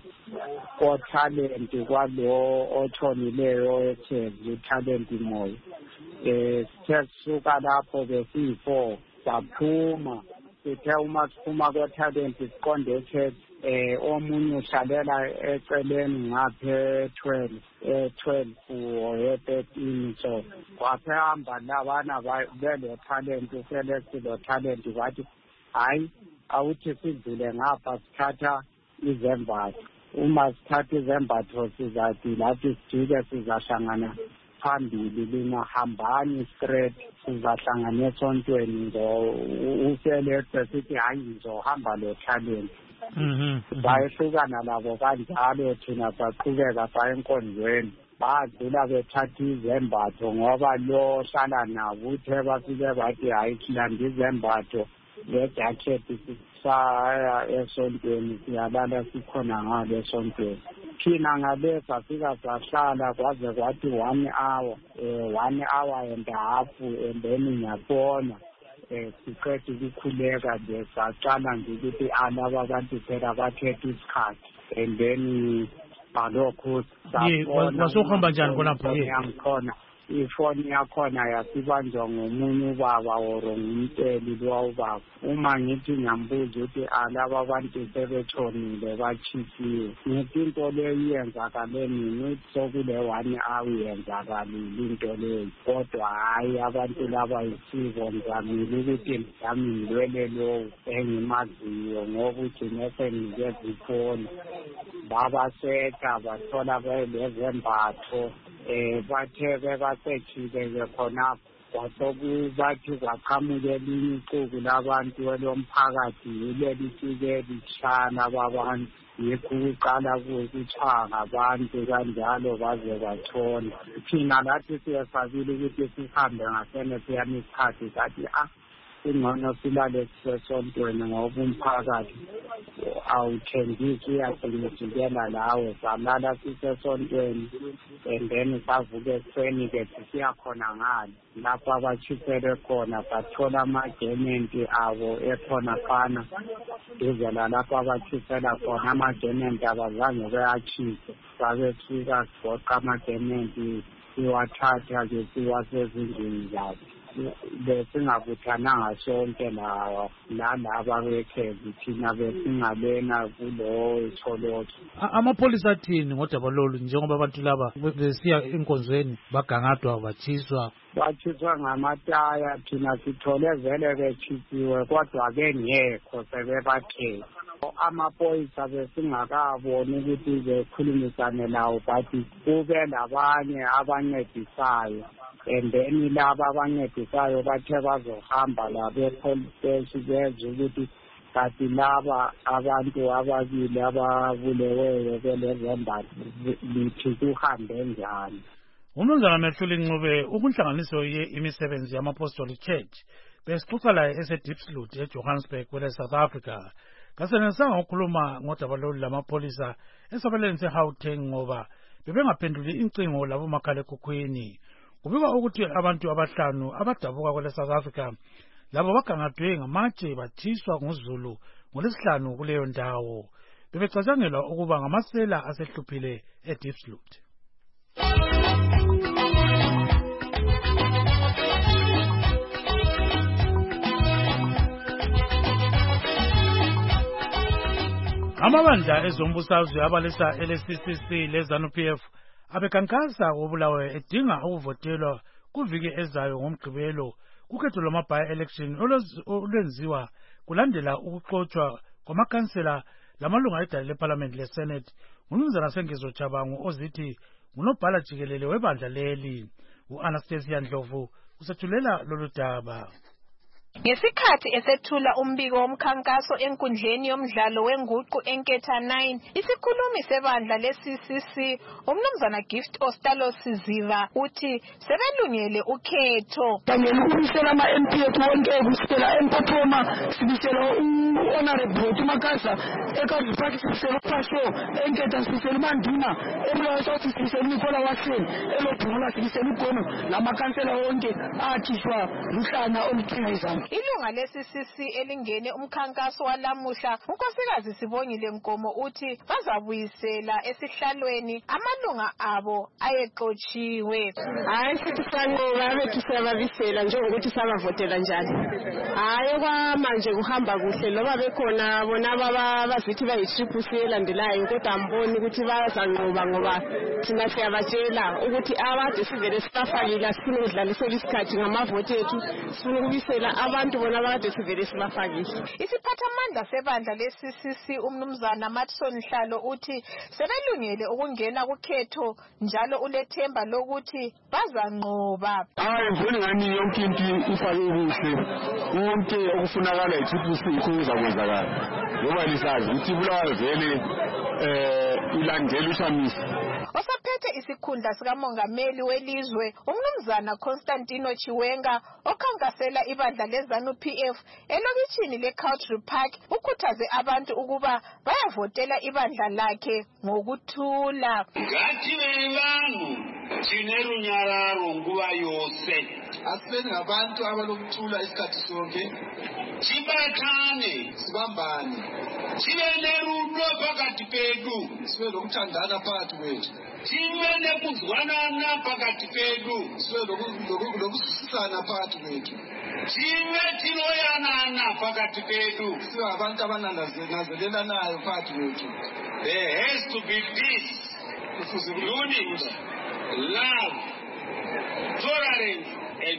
ko-talent kwalo otshonileyo eThekwini uTalent Moyo. Sithe sisuka lapho besiyi-four saphuma. Sithe uma siphuma ko-talent siqonde eChurch omunye uhlalela eceleni ngaphe twelve e-twelve or e-thirteen so kwaphehamba labana belo talent uselesi lo talent bathi hayi awuthi sidlule ngapha sithatha izembatho. Uma sithatha izembatho sizathi lathi sijike sizahlangana phambili lingahambani straight sizahlangana esontweni ngo uselesi sithi hayi ngizohamba lo talent. Mhm. Bayehlukana labo kanjalo thina saqhubeka saya enkonzweni. Badlula bethatha izembatho ngoba lo hlala nabo uthe bafike bathi hayi silanda izembatho le-jacket saya esontweni siyalala sikhona ngale esontweni. Thina ngale safika sahlala kwaze kwathi one hour eh one hour and a half and then ngiyabona eh siqedwe ukukhuleka nje sacala nje ukuthi alaba abantu phela bakhetha isikhathi and then balokho sabona wasohamba njani khonapho khona ifoni yakhona yasibanjwa ngomunye ubaba or ngumteli lo ubaba. Uma ngithi ngiyambuza ukuthi alaba abantu sebetshonile bachisiwe ngithi into leyo iyenzakale nini sokule one hour yenzakalile into leyo kodwa hayi abantu laba isiko ngizamile ukuthi mhlawumbe ngilwele lowo engimaziyo ngoba uthi nese ngikeze ifoni babasetha bathola belezembatho um bathe bebasetshile-ke khonapho kwasokubathi kwaqhamuka elinye ixuku labantu elomphakathi yilelifike litshana babantu yikho ukuqala kutshaya ngabantu kanjalo baze batshona. Thina lathi siyesabile ukuthi sihambe ngasene siyami isikhathi sathi ah ingcono silale sisesontweni ngoba umphakathi awuthengisi uyagcinisela lawe salala sisesontweni and then savuka ekuseni-ke siyakhona ngale lapho abatshisele khona sathola amagementi abo ekhonafana duze lalapho abatshisela khona amagementi abazange beyatshise sabefika sigoqa amagementi siwathatha-ke siwasezindlini zabo besingabuthananga sonke nalaba bekhezi thina besingalena kulowo etholotsho. Amapholisa athini ngodaba lolu njengoba abantu laba besiya enkonzweni bagangadwa batshiswa? Batshiswa ngamataya, thina sithole vele betshisiwe kodwa bengekho sebebakhela. Amaphoyisa besingakaboni ukuthi bekhulumisane lawo bathi kube labanye abancedisayo and then laba abancedisayo bathe bazohamba labe-police station bezwe ukuthi kanti laba abantu ababili ababuleweyo belezembatho lithi kuhambe njani. Umnumzana Mehluli Ncube ukunhlanganiso imisebenzi yama-Apostolic Church besixoxa laye ese-Diepsloot eJohannesburg kwele South Africa. Kasenesanga ukukhuluma ngodaba lolu lamapholisa esabeleni se-Gauteng ngoba bebengaphenduli incingo labo makhalekhukhwini. Kubikwa ukuthi abantu abahlanu abadabuka kwele South Africa labo bagangadwe ngamatshe bathiswa nguZulu ngolesihlanu kuleyo ndawo. Bebecatshangelwa ukuba ngamasela asehluphile eDiepsloot. Amabandla ezombusazwe abalesa L S C C lezanu P F abekankasa kobulawe edinga ukuvotelwa kuviki ezayo ngomgqibelo kukhetho lwama-by election olwenziwa kulandela ukuxotshwa kwamakhansela lamalunga edale leParliament leSenate nguMnumzana Sengezo Chabangu ozithi ngunobhala jikelele webandla leli. U-Anastasia Ndlovu usethulela lolu daba. Ngesikhathi esethula umbiko womkhankaso enkundleni yomdlalo wenguqu enketha nine, isikhulumi sebandla le-C C C, umnumzana Gift Ostalo Siziva uthi sebelungele ukhetho. Kangeni ukubisela ama-M P ethu wonke kusitela eMpopoma, sibisela u-Honorable Makasa, eKazi Park sibisela uPasho, enketha sibisela uManduna, eBulawayo South sibisela uNicola Watson, eLobhungula sibisela uGono, lamakhansela wonke akhishwa luhlana oluqinizana. Ilunga le-C C C elingene umkhankaso walamuhla unkosikazi Sibongile Nkomo uthi bazabuyisela esihlalweni amalunga abo ayexotshiwe. Hayi sithi sanqoba bethu siyababisela njengokuthi sabavotela njani. Hayi kwamanje kuhamba kuhle loba bekhona bona abazithi bayi-triple C elandelayo kodwa amboni ukuthi bazanqoba ngoba thina siyabatshela ukuthi abade sivele sibafakile sifuna ukudlalisela isikhathi ngamavoti ethu sifuna ukubisela abantu bona abade sivele sibafakile. Isiphathamandla sebandla le-C C C umnumzana Matson Nhlalo uthi sebelungele ukungena kukhetho njalo ulethemba lokuthi bazanqoba. Hayi ngibona ngani yonke into ifake kuhle konke okufunakala i-triple C kuzakwenzakala ngoba lisazi ukuthi Bulawayo vele eh ilandela ushamisi. Osaphethe isikhundla sikamongameli welizwe umnumzana Constantino Chiwenga okhankasela ibandla lezanu P F elokitshini leCountry Park ukhuthaze abantu ukuba bayavotela ibandla lakhe ngokuthula. Ngathi bebantu sinerunyararo nguba yose asibeni ngabantu abalokuthula isikhathi sonke sibathane sibambane sibe nerudo phakathi pethu sibe lokuthandana phakathi kwethu sibe nekuzwanana phakathi pethu sibe lokusisana phakathi kwethu sibe tiloyanana phakathi pethu sibe abantu abanangazelelanayo phakathi kwethu. There has to be peace, unity, love, tolerance and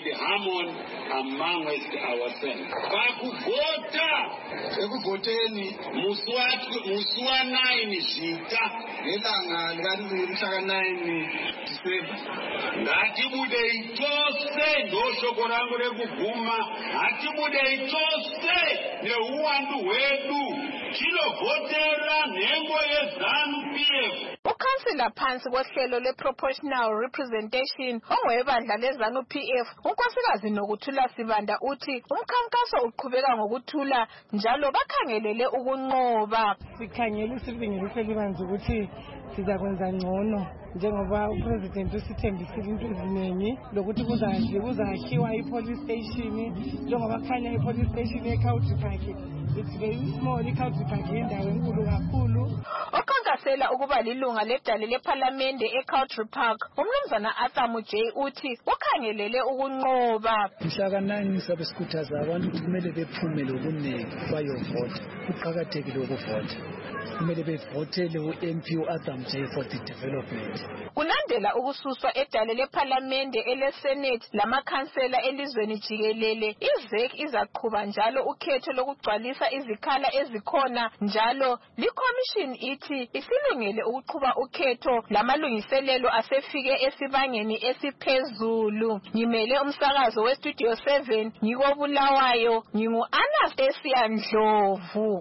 harmony amongst ourselves. Pakuvota ekuvoteni musi wa nine zvita nelanga likamhlaka nine December. Ngatibudei tose ndoshoko rangu rekuguma. Ngatibudei tose neuwandu hwedu tinovhotera nhengo yeZANU P F. Ukhansila phansi kohlelo lwe-proportional representation ongowebandla leZANU P F unkosikazi Nokuthula Sibanda uthi umkhankaso uqhubeka ngokuthula njalo bakhangelele ukunqoba. Sikhangela isibingezo selibanzi ukuthi sizakwenza ngcono njengoba upresident usithembisile into eziningi lokuthi kuzakhiwa kuzakhiwa ipolice station njengoba khanya ipolice station eCountry Park. It's very small, iCountry Park indawo enkulu kakhulu. Okhankasela ukuba lilunga ledale leParliament eCountry Park umnumzana Arthur Mujay uthi ukhangelele ukunqoba. Mhlaka nine sabe sikhuthaza abantu ukuthi kumele bephume lokunengi bayovota. Kuqhakathekile ukuvota. Kumele bevotele u-M P u-Arthur Mujay for the development. Kulandela ukususwa edale leParliament eleSenate lamakhansela elizweni jikelele, iZ E C izaqhuba njalo ukhetho lokugcwalisa izikhala ezikhona njalo liCommission ithi isilungele ukuqhuba ukhetho lamalungiselelo asefike esibangeni esiphezulu. Ngimele umsakazo weStudio seven ngikobulawayo ngingu Anastasia Ndlovu.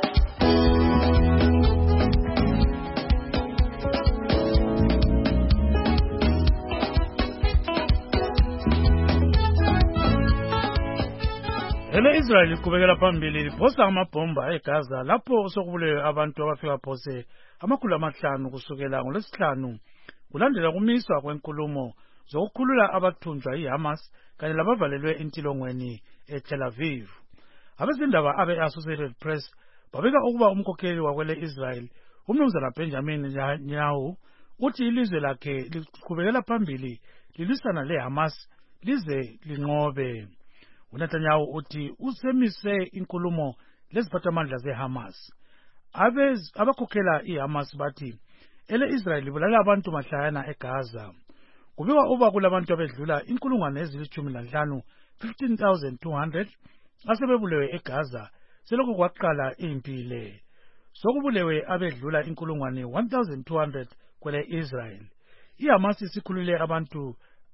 Ele Israel iqhubekela phambili liphosa amabhomba eGaza lapho sokubulewe abantu abafika phose amakhulu amahlanu kusukela ngolwesihlanu kulandela kumiswa kwenkulumo zokukhulula abathunjwa yiHamas kanye labavalelwe intilongweni eTel Aviv. Abezindaba abe-Associated Press babika ukuba umkhokheli wakwele Israel umnumzana Benjamin Netanyahu uthi ilizwe lakhe liqhubekela phambili lilwisana leHamas lize linqobe. uNetanyahu uthi usemise inkulumo leziphathamandla zeHamas. Abez abakhokhela iHamas bathi ele Israel ibulala abantu mahlayana eGaza. Kubikwa uba kulabantu abedlula inkulungwane ezilithumi lanhlanu fifteen thousand two hundred asebebulewe eGaza selokho kwaqala impile. Sokubulewe abedlula inkulungwane one thousand two hundred kwele Israel. iHamas isikhulule abantu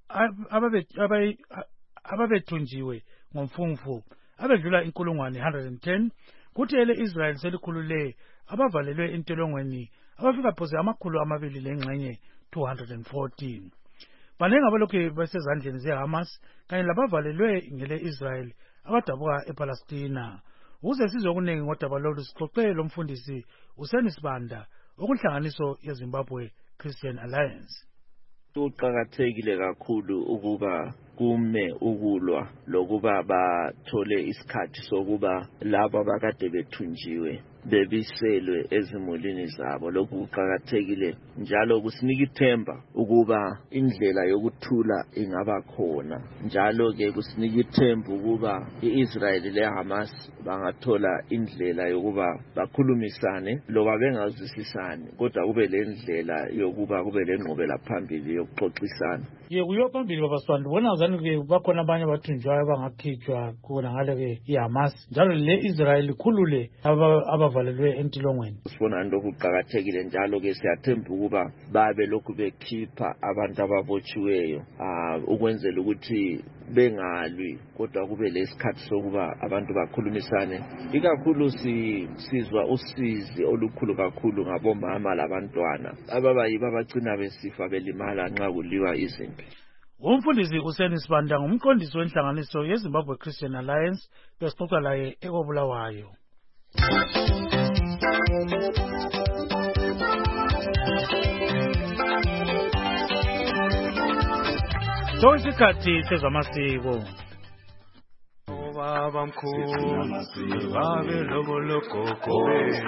ababe ababethunjiwe ngomfumfu abedlula inkulungwane one hundred ten kuthi ele Israel selikhulule abavalelwe intelongweni abafika phose amakhulu amabili lengxenye two hundred fourteen. Banengi abalokhu besezandleni zeHamas kanye labavalelwe ngele Israel abadabuka ePalestina. Ukuze sizokunengi ngodaba lolu sixoxe lo mfundisi uSeni Sibanda okunhlanganiso yeZimbabwe Christian Alliance. Kuqakathekile kakhulu ukuba kume ukulwa lokuba bathole isikhathi sokuba laba abakade bethunjiwe bebiselwe ezimulini zabo. Lokhu kuqakathekile njalo kusinika ithemba ukuba indlela yokuthula ingaba khona. Njalo ke kusinika ithemba ukuba iIsrael leHamas bangathola indlela yokuba bakhulumisane loba bengazwisisani kodwa kube lendlela yokuba kube lenqubela phambili yokuxoxisana. Ye kuyo phambili babasibanda bona zani ke bakhona abanye abathunjwayo abangakhitshwa khona ngale ke iHamas njalo le Israel ikhulule aba valelwe entilongweni. Sibona lokhu kuqakathekile njalo ke siyathemba ukuba babe lokhu bekhipha abantu ababotshiweyo ukwenzela ukuthi bengalwi kodwa kube lesikhathi sokuba abantu bakhulumisane. Ikakhulu sizwa usizi olukhulu kakhulu ngabomama labantwana ababayiba bagcina besifa belimala nxa kuliwa izimpi. Umfundisi uSeni Sibanda ngumqondisi wenhlanganiso yeZimbabwe Christian Alliance besixoxa laye ekobulawayo. So isikhathi sezamasiko. baba mkhulu babe lobo logogo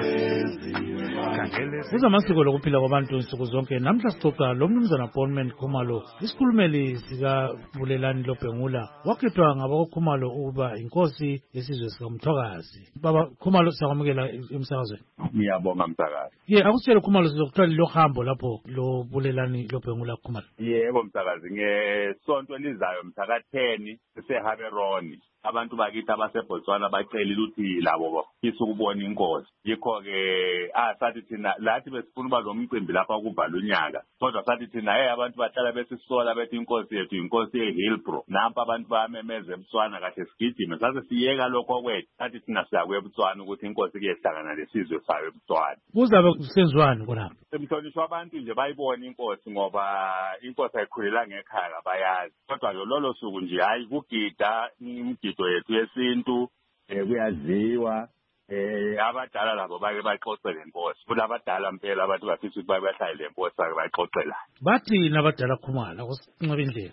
kuzamasiko lokuphila kwabantu nsuku zonke. Namhla sixoxa lo mnumzana Bonman Khumalo, isikhulumeli sikabulelani Lobhengula, wakhethwa ngabakoKhumalo ukuba inkosi yesizwe sikaMthokazi. Baba Khumalo, siyakwamukela emsakazweni. Ngiyabonga Msakazi. Ye, akusitshele Khumalo sizokuthola lo hambo lapho lo bulelani Lobhengula Khumalo. Yebo Msakazi, ngesonto elizayo mhla ten siseHaberoni. Abantu bakithi abaseBotswana bacelile ukuthi labo bafisa ukubona inkosi. Yikho ke ah sathi thina lathi besifuna uba lo mcimbi lapha kuvala unyaka. Kodwa sathi thina hey abantu bahlala besisola bethi inkosi yethu inkosi yeHillbrow. Nampa abantu bayamemeza eBotswana kahle sigijime. Sase siyeka lokho kwethu. Sathi thina siyakuya eBotswana ukuthi inkosi kuyehlangana lesizwe sayo eBotswana. Kuzabe kusenziwani khona? Semhlonishwa abantu nje bayibona inkosi ngoba inkosi ayikhulelanga ekhaya bayazi. Kodwa lolo suku nje hayi kugida imgido yethu yesintu kuyadliwa eh abadala labo bake baxoxe lenkosi. Futhi abadala impela abantu bafisa ukuthi bayahlala lenkosi bake baxoxela. Bathi nabadala Khumalo kusinqaba indlela.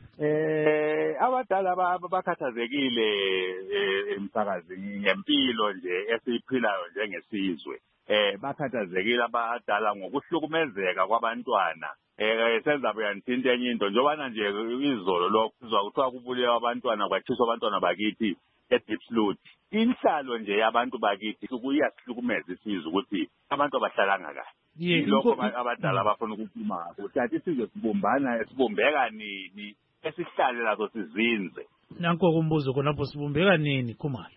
Eh abadala bakhathazekile emsakazi ngempilo nje esiphilayo njengesizwe. Eh bakhathazekile abadala ngokuhlukumezeka kwabantwana. Eh senza buyanithinta enye into njengoba nje izolo lokuzwa kuthiwa kubulewa abantwana kwathiswa abantwana bakithi eDeepsloot. Inhlalo nje yabantu bakithi kuyasihlukumeza isizwe ukuthi abantu abahlalanga kahle. Lokho abadala abafuna ukukhuluma ukuthi athi isizwe sibumbana sibumbeka nini esihlale lazo sizinze. Nanko kumbuzo khonapho sibumbeka nini Khumalo?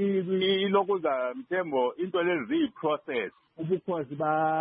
Ilokuza Mthembo into lezi yi-process. Ubukhosi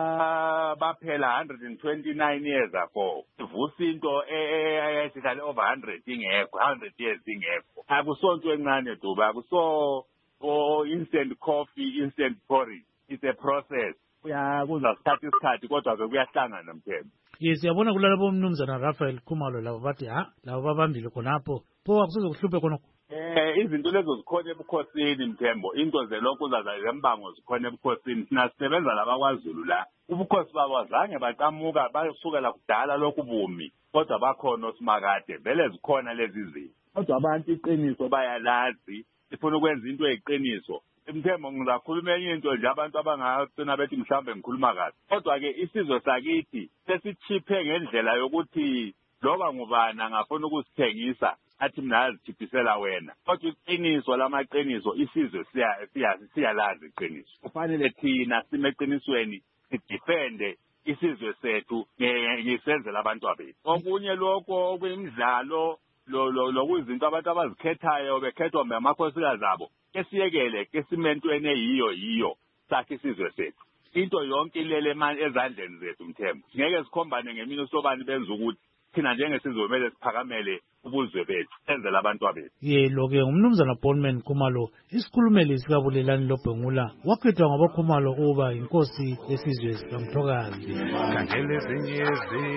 ba baphela one hundred twenty-nine years ago. Vusa into eyayihlale over one hundred ingekho, one hundred years ingekho. Akusonto encane duba, akuso o instant coffee, instant porridge. It's a process. Uya kuza sikhathi isikhathi kodwa ke kuyahlangana Mthembo. Yes, siyabona kulalabo mnumzana Raphael Khumalo labo bathi ha labo babambile khonapho. Pho akusezokuhluphe khonapho. Eh izinto lezo zikhona ebukhosini Mthembo. Into zelokhu zazembango zikhona ebukhosini. Sina sisebenza labakwaZulu la. Ubukhosi babo azange baqamuka bayosukela kudala lokhu bumi. Kodwa bakhona osimakade vele zikhona lezi zinto. Kodwa abantu iqiniso bayalazi. Sifuna ukwenza into eyiqiniso. Mthembo ngizakhuluma enye into nje abantu abangacina bethi mhlambe ngikhuluma kahle. Kodwa ke isizwe sakithi sesichiphe ngendlela yokuthi loba ngubani angafuna ukusithengisa athi mina azithiphisela wena. Kodwa iqiniso lamaqiniso isizwe siya siyalazi iqiniso. Kufanele thina simeqinisweni sidefende isizwe sethu ngisenzela abantu abethu. Okunye lokho okuyimidlalo lo lo lokuzinto abantu abazikhethayo bekhethwa ngamakhosikazi abo. Esiyekele ke simentweni eyiyo yiyo sakhe isizwe sethu. Into yonke ilele imali ezandleni zethu Mthembo. Ngeke sikhombane ngemini sobani benza ukuthi thina njengesizwe kumele siphakamele ubuzwe bethu senzele abantu abethu. Ye loke umnumzana Bonman Khumalo isikhulumeli sikabulelani Lobhengula wakhethwa ngabaKhumalo ukuba inkosi yesizwe sikaMthokazi. Kangele ezinye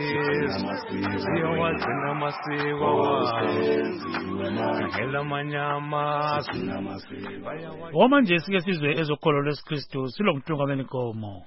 izizwe ziyawagcina amasiko kangela amanyama okwamanje sike sizwe ezokholo lwesikristu silomthungameni Nkomo.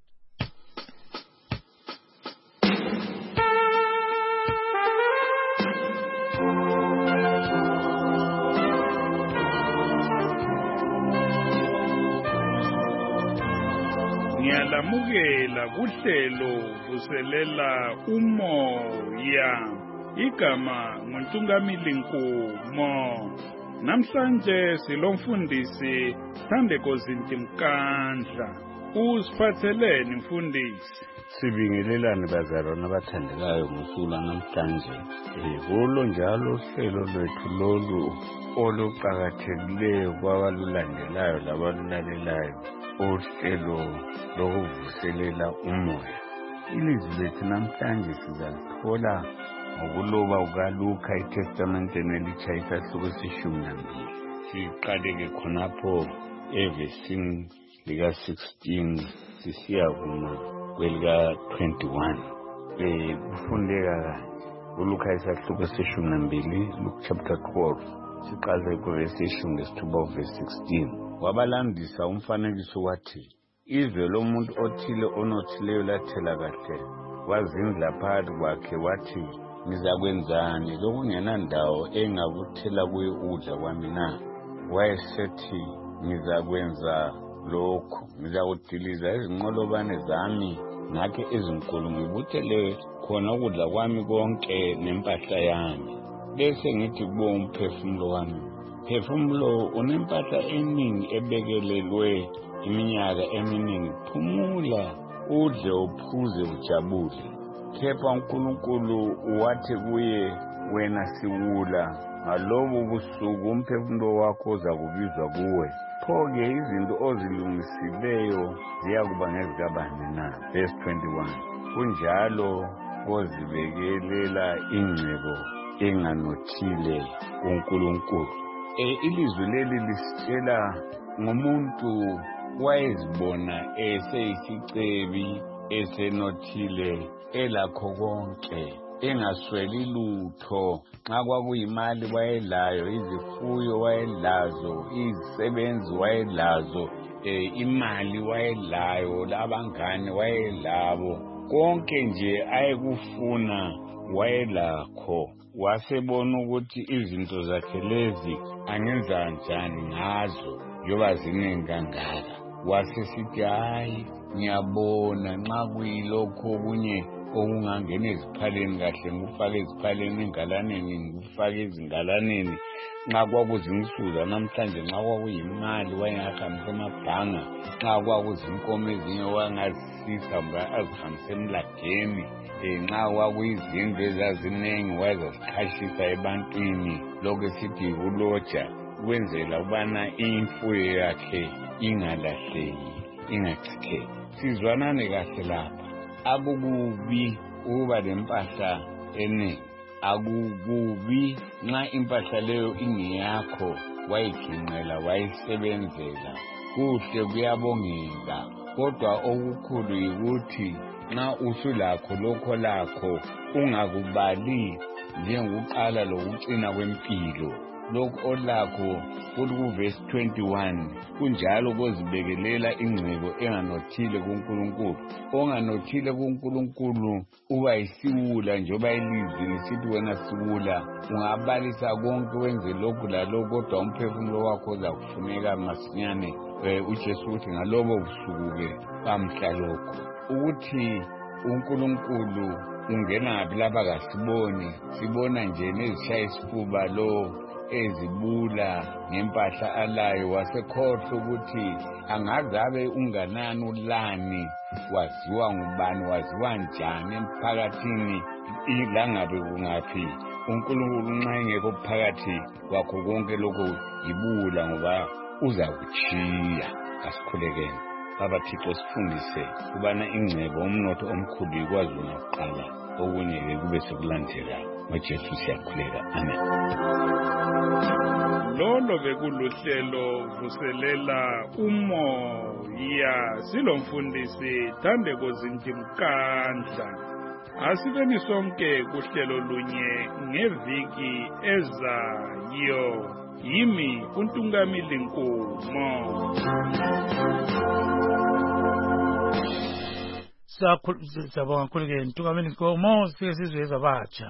Ngiyalamukela kuhlelo vuselela umoya. Igama nguNtungamili Nkomo. Namhlanje silomfundisi Thandeko Zintimkandla. Usiphatheleni mfundisi? Sibingelelani bazalwane abathandekayo ngosuku namhlanje. Kulo njalo uhlelo lwethu lolu oluqakathekileyo kwabalulandelayo labalulalelayo. Uhlelo lokuvuselela umoya. Ilizwi lethu namhlanje sizalithola ngokuloba kukaLuka eTestamenteni Elitsha isahluko seshumi nambili. Siqaleke khonapho evesini lika sixteen sisiya kuma kwelika twenty-one. Eh kufundeka kanje uLuka isahluko seshumi nambili, Luke chapter twelve. Siqale kuverse yeshumi nesithupha verse sixteen. Wabalandisa umfanekiso wathi izwe lomuntu othile onothileyo lathela kahle wazindla phakathi kwakhe wathi nizakwenzani lokungenandawo engabuthela kuyo udla kwami na? wayesethi ngizakwenza lokhu, ngizakudiliza izinqolobane zami ngakhe ezinkulu ngibuthele khona ukudla kwami konke nempahla yami. Bese ngithi kubo umphefumulo wami, phefumulo unempahla eningi ebekelelwe iminyaka eminingi, phumula udle uphuze ujabule. Kepha uNkulunkulu wathi kuye, wena siwula, ngalobo busuku umphefumulo wakho uzakubizwa kuwe. Pho-ke izinto ozilungisileyo ziyakuba ngezikabani na? Verse twenty-one. Kunjalo ozibekelela ingcebo enganothile uNkulunkulu. Eh ilizwi leli lisitshela ngomuntu wayezibona eseyisicebi, esenothile, elakho konke, engasweli lutho. Nxa kwakuyimali wayelayo, izifuyo wayelazo, izisebenzi wayelazo, eh imali wayelayo, labangane wayelabo, konke nje ayekufuna wayelakho. Wasebona ukuthi izinto zakhe lezi angenza njani ngazo yoba ziningi kangaka. Wasesithi hayi, ngiyabona nxa kuyilokho okunye okungangena eziphaleni kahle ngikufake eziphaleni, engalaneni ngikufake ezingalaneni. Nxa kwakuzinsuza namhlanje, nxa kwakuyimali wayengahambisa amabhanga, nxa kwakuzinkomo ezinye wayengazisisa mba azihambise emlageni. Nxa kwakuyizindlu ezazinengi wayezaziqhashisa ebantwini, lokhu esithi ukuloja, ukwenzela ukubana imfuyo yakhe ingalahleki, ingachitheki. Sizwanane kahle lapha, akukubi ukuba lempahla eningi, akukubi nxa impahla leyo ingeyakho wayiginqela wayisebenzela, kuhle kuyabongeka. Kodwa okukhulu yikuthi nxa usulakho lokho lakho ungakubali njengokuqala lokucina kwempilo. Lokho olakho futhi kuverse twenty-one, kunjalo kozibekelela ingcebo enganothile kuNkulunkulu. Onganothile kuNkulunkulu uba yisiwula njengoba ilizwi lisithi wena siwula ungabalisa konke wenze lokhu lalokhu, kodwa umphefumulo wakho uzakufuneka masinyane. uJesu uthi ngalobo busuku-ke bamhla lokho ukuthi uNkulunkulu ungena ngaphi lapha kasiboni, sibona nje nezishaya isifuba lo ezibula ngempahla alayo. Wasekhohlwa ukuthi angazabe unganani ulani, waziwa ngubani, waziwa njani emphakathini, ilangabe kungaphi. uNkulunkulu nxa engekho phakathi kwakho konke lokho ibula, ngoba uzakutshiya. Asikhulekeni. Baba Thixo, sifundise kubana ingcebo umnotho omkhulu ikwazi ukuqala, okunye kube sekulandela. ngoJesu siyakhuleka, amen. Lolo bekuluhlelo vuselela umoya, silomfundisi Thandeko Zintimkandla. Asibeni sonke kuhlelo lunye ngeviki ezayo. Yimi uNtungamili Nkomo. Siyabonga kakhulu ke Ntungamili Nkomo, sifike sizwe ezabatsha.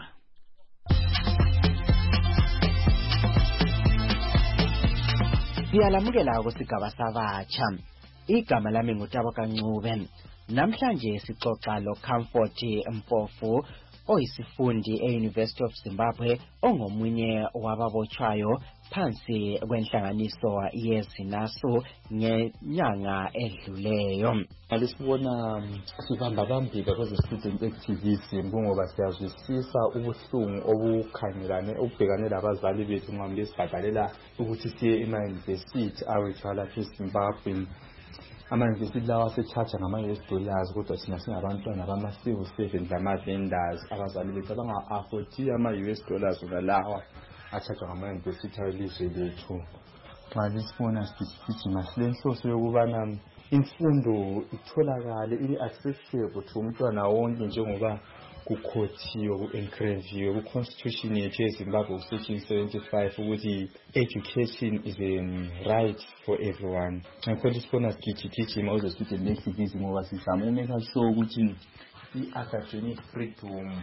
Siyalamukela kusigaba sabatsha. Igama lami nguTabaka Ncube. Namhlanje sixoxa lo Comfort Mpofu oyisifundi e-University of Zimbabwe, ongomunye wababotshwayo phansi kwenhlanganiso yeZinasu ngenyanga edluleyo. Alisibona sibamba bambika kweze student activism ngoba siyazwisisa ubuhlungu obukhangelane obhekane labazali bethu nxa besibhadalela ukuthi siye ema-university awethu lapha eZimbabwe. Ama-university lawa asechacha ngama-U S dollars, kodwa sina singabantwana bama-civil servant lama-vendors, abazali bethu abanga-afford ama-U S dollars ngalawa achachwa ngama-university awelizwe lethu. Nxa lisibona sigijima silenhloso yokubana imfundo itholakale ibe-accessible to umntwana wonke, njengoba kukhothiwe ku-encourajiwe ku-constitution yethu yeZimbabwe section seventy-five ukuthi education is a right for everyone. Ngakho lisibona sigijigijima uze student activism ngoba sizama ukumeka sure ukuthi i-academic freedom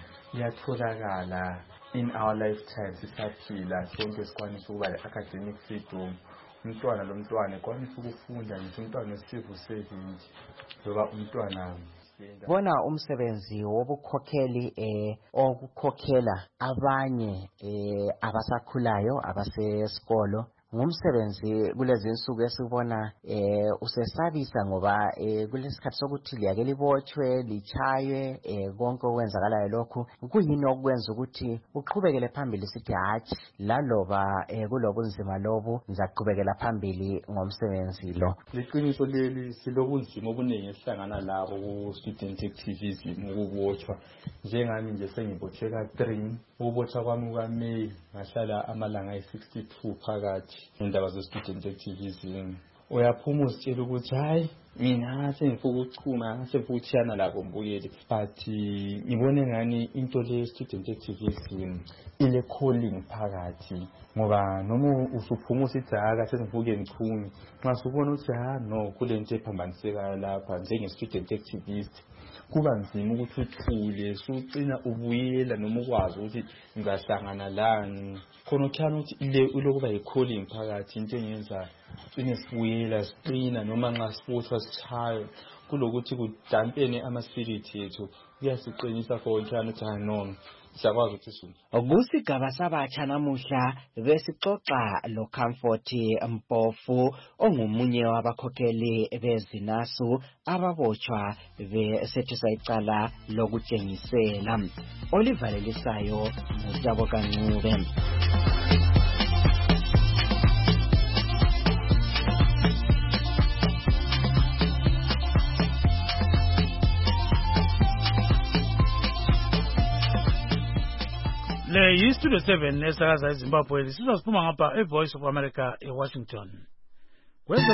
iyatholakala in our lifetime. Sisaphila sonke sikwanisa ukuba le-academic freedom, umntwana lo mntwana ekwanisa ukufunda ngisho umntwana wesivù sevinji ngoba umntwana bona umsebenzi wobukhokheli eh okukhokhela abanye eh abasakhulayo abasesikolo ngumsebenzi kulezi insuku esibona eh usesabisa ngoba eh kulesikhathi sokuthi liyake libotshwe lichaywe eh konke okwenzakalayo lokhu kuyini okwenza ukuthi uqhubekele phambili sithi hathi laloba eh kulobunzima lobu ngizaqhubekela phambili ngomsebenzi lo. Liqiniso leli silobunzima obuningi esihlangana labo ku student activism ukubotshwa njengami nje sengibotshwe ka three ukubotshwa kwami kwaMay ngahlala amalanga ayi sixty-two phakathi indaba ze student activism. Uyaphuma uzitshela ukuthi hayi mina sengifuna ukuchuma sengifuna ukuthiyana labo mbuyeli but ngibone ngani into le student activism ile calling phakathi ngoba noma usuphuma usithi aka sengifuna ngichume nxa subona ukuthi ha no kulento ephambanisekayo lapha njenge student activist kuba nzima ukuthi uthule sucina ubuyela noma ukwazi ukuthi ngizahlangana lani khona ukhana ukuthi ile ulokuba yicalling phakathi into engenza cine sibuyela siqina noma nxa sibotshwa sichayo kulokuthi kudampene ama-spirit yethu kuyasiqinisa for ukhana ukuthi ha no siyakwazi ukuthi sisu. Kusigaba sabatsha namuhla besixoxa lo Comfort Mpofu ongumunye wabakhokheli bezinasu ababotshwa besethiswa icala lokutshengisela. Olivalelisayo Mutabo Kancube. Le yistudio seven esakaza eZimbabwe sizwa siphuma ngapha eVoice of America eWashington. Kweze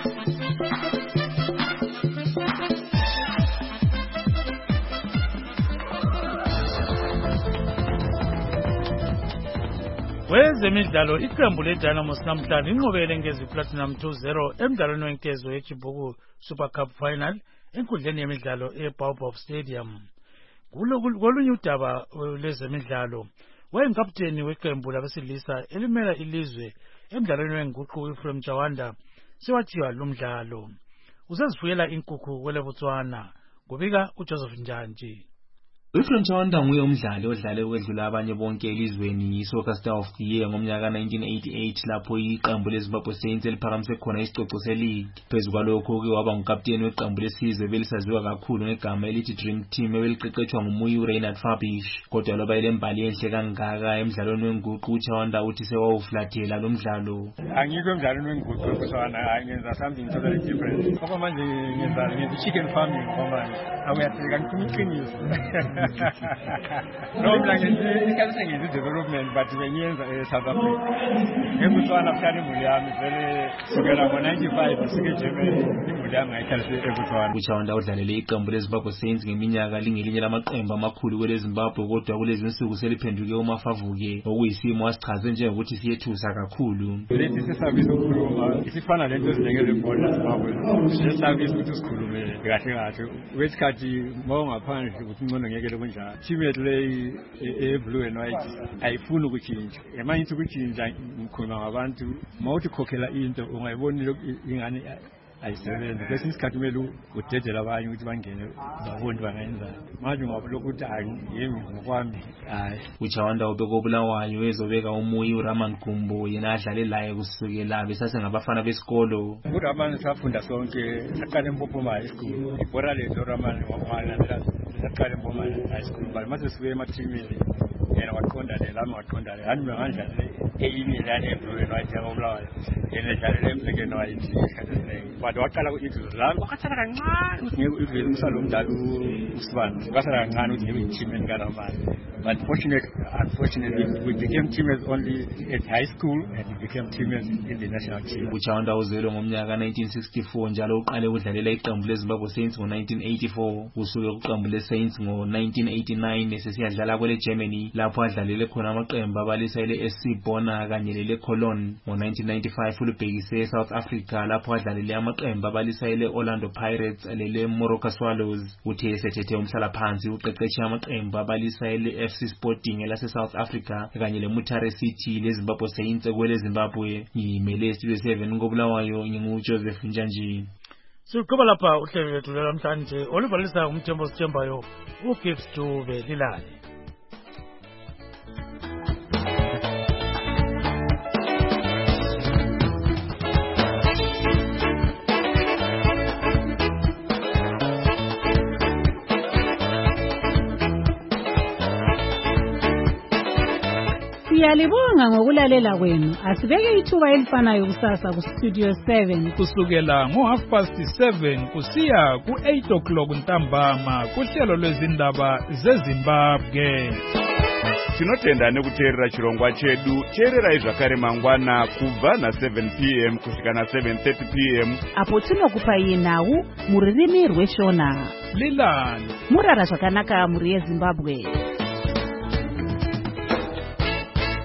Kwezemidlalo iqembu leDynamos namhlanje inqobele ngezi Platinum two zero emdlalweni wenkezo yeChibhuku Super Cup Final enkundleni yemidlalo eBaobab Stadium. Kolunye udaba lwezemidlalo wayenkapteni weqembu labesilisa elimela ilizwe emdlalweni wenguqu Ephraim Chawanda sewathiwa lumdlalo usezifuyela inkukhu kweleBotswana kubika uJoseph Njanji. Ephraim Chawanda nguye umdlali odlale ukwedlula abanye bonke elizweni Soccer Star of the Year ngomnyaka nineteen eighty-eight lapho iqembu leZimbabwe Saints eliphakamise khona isicoco seleague. Phezu kwalokho ke waba ngukapteni weqembu lesizwe belisaziwa kakhulu ngegama elithi Dream Team ebeliqeqetshwa nguMuyi Reinhard Fabish. Kodwa loba ilembali enhle kangaka emdlalweni wenguqu uChawanda uthi sewawuflathela lo mdlalo. Angikho emdlalweni wenguqu eBotswana ngenza something totally different. Ngoba manje ngenza ngenza chicken farming ngoba awuyatheka ngiqiniso. No, I'm saying development, but when you in South Africa, every one of Kari Muliam is very together ninety-five, Uchawanda udlalele iqembu leZimbabwe Saints ngeminyaka lingelinye lamaqembu amakhulu kweleZimbabwe kodwa kulezi insuku seliphenduke umafavuke okuyisimo wasichaze njengokuthi siyethusa kakhulu. Lesi sisabisa ukukhuluma isifana lento ezinengele ibhola eZimbabwe sisabisa ukuthi sikhulume kahle kahle wesikhathi mawungaphandle ukuthi ngcono ngeke lokunjalo team yethu le eblue and white ayifuni ukutshintsha emanye into ukutshintsha ngikhuluma ngabantu mawuthi khokhela into ungayiboni ingani ayisebenza kwesinye isikhathi kumele udedele abanye ukuthi bangene babone bangayenza manje ngoba lokuthi yimi ngokwami hayi. Uchawanda ubekobulawayo ezobeka uMuyi uRaman Gumbo yena adlale laye kusukela besasengabafana besikolo. uRaman safunda sonke saqala eMpophoma High School ibora lethu uRaman waqala saqala eMpophoma High School but mase sibe emathimini yena waqonda le lami waqonda le hani ngandlale eyini lana eblue right yakobulawayo yena dlalela emhlekeni wayithi but waqala ku-Eagles lami wakhathana kancane ukuthi ngeke uvele umsalo umdala usibani wakhathana kancane ukuthi ngeke i-team kaRaman but fortunately unfortunately we became teammates only at high school and we became teammates in the national team. Uchawanda uzelwe ngomnyaka nineteen sixty-four njalo uqale ukudlalela iqembu leZimbabwe Saints ngo nineteen eighty-four usuke kuqembu leSaints ngo nineteen eighty-nine esesiyadlala kwele Germany lapho adlalele khona amaqembu abalisa ile S C Bona kanye lele Cologne. Ngo nineteen ninety-five ulubhekise eSouth Africa lapho adlalele amaqembu abalisa ile Orlando Pirates lele Moroka Swallows. Uthe esethethe umhlala phansi uqeqeshe amaqembu abalisa ile F C Sporting lase-South Africa kanye leMutare City leZimbabwe Saints kwele Zimbabwe. Ngimele Studio seven ngobulawayo nginguJoseph Njanjini. Siqhuba lapha uhlelo lwethu namhlanje oluvalisa umthembo sithembayo uGibbs Dube Lilale. Siyalibonga ngokulalela kwenu. Asibeke ithuba elifanayo kusasa ku Studio seven kusukela ngo half past seven kusiya ku eight o'clock ntambama kuhlelo lwezindaba zeZimbabwe. Tinotenda nekuteerera chirongwa chedu. Teererai zvakare mangwana kubva na seven p m kusvika na seven thirty p m apo tinokupa yenhau muririmi rweshona. Lilani murara zvakanaka muri yeZimbabwe.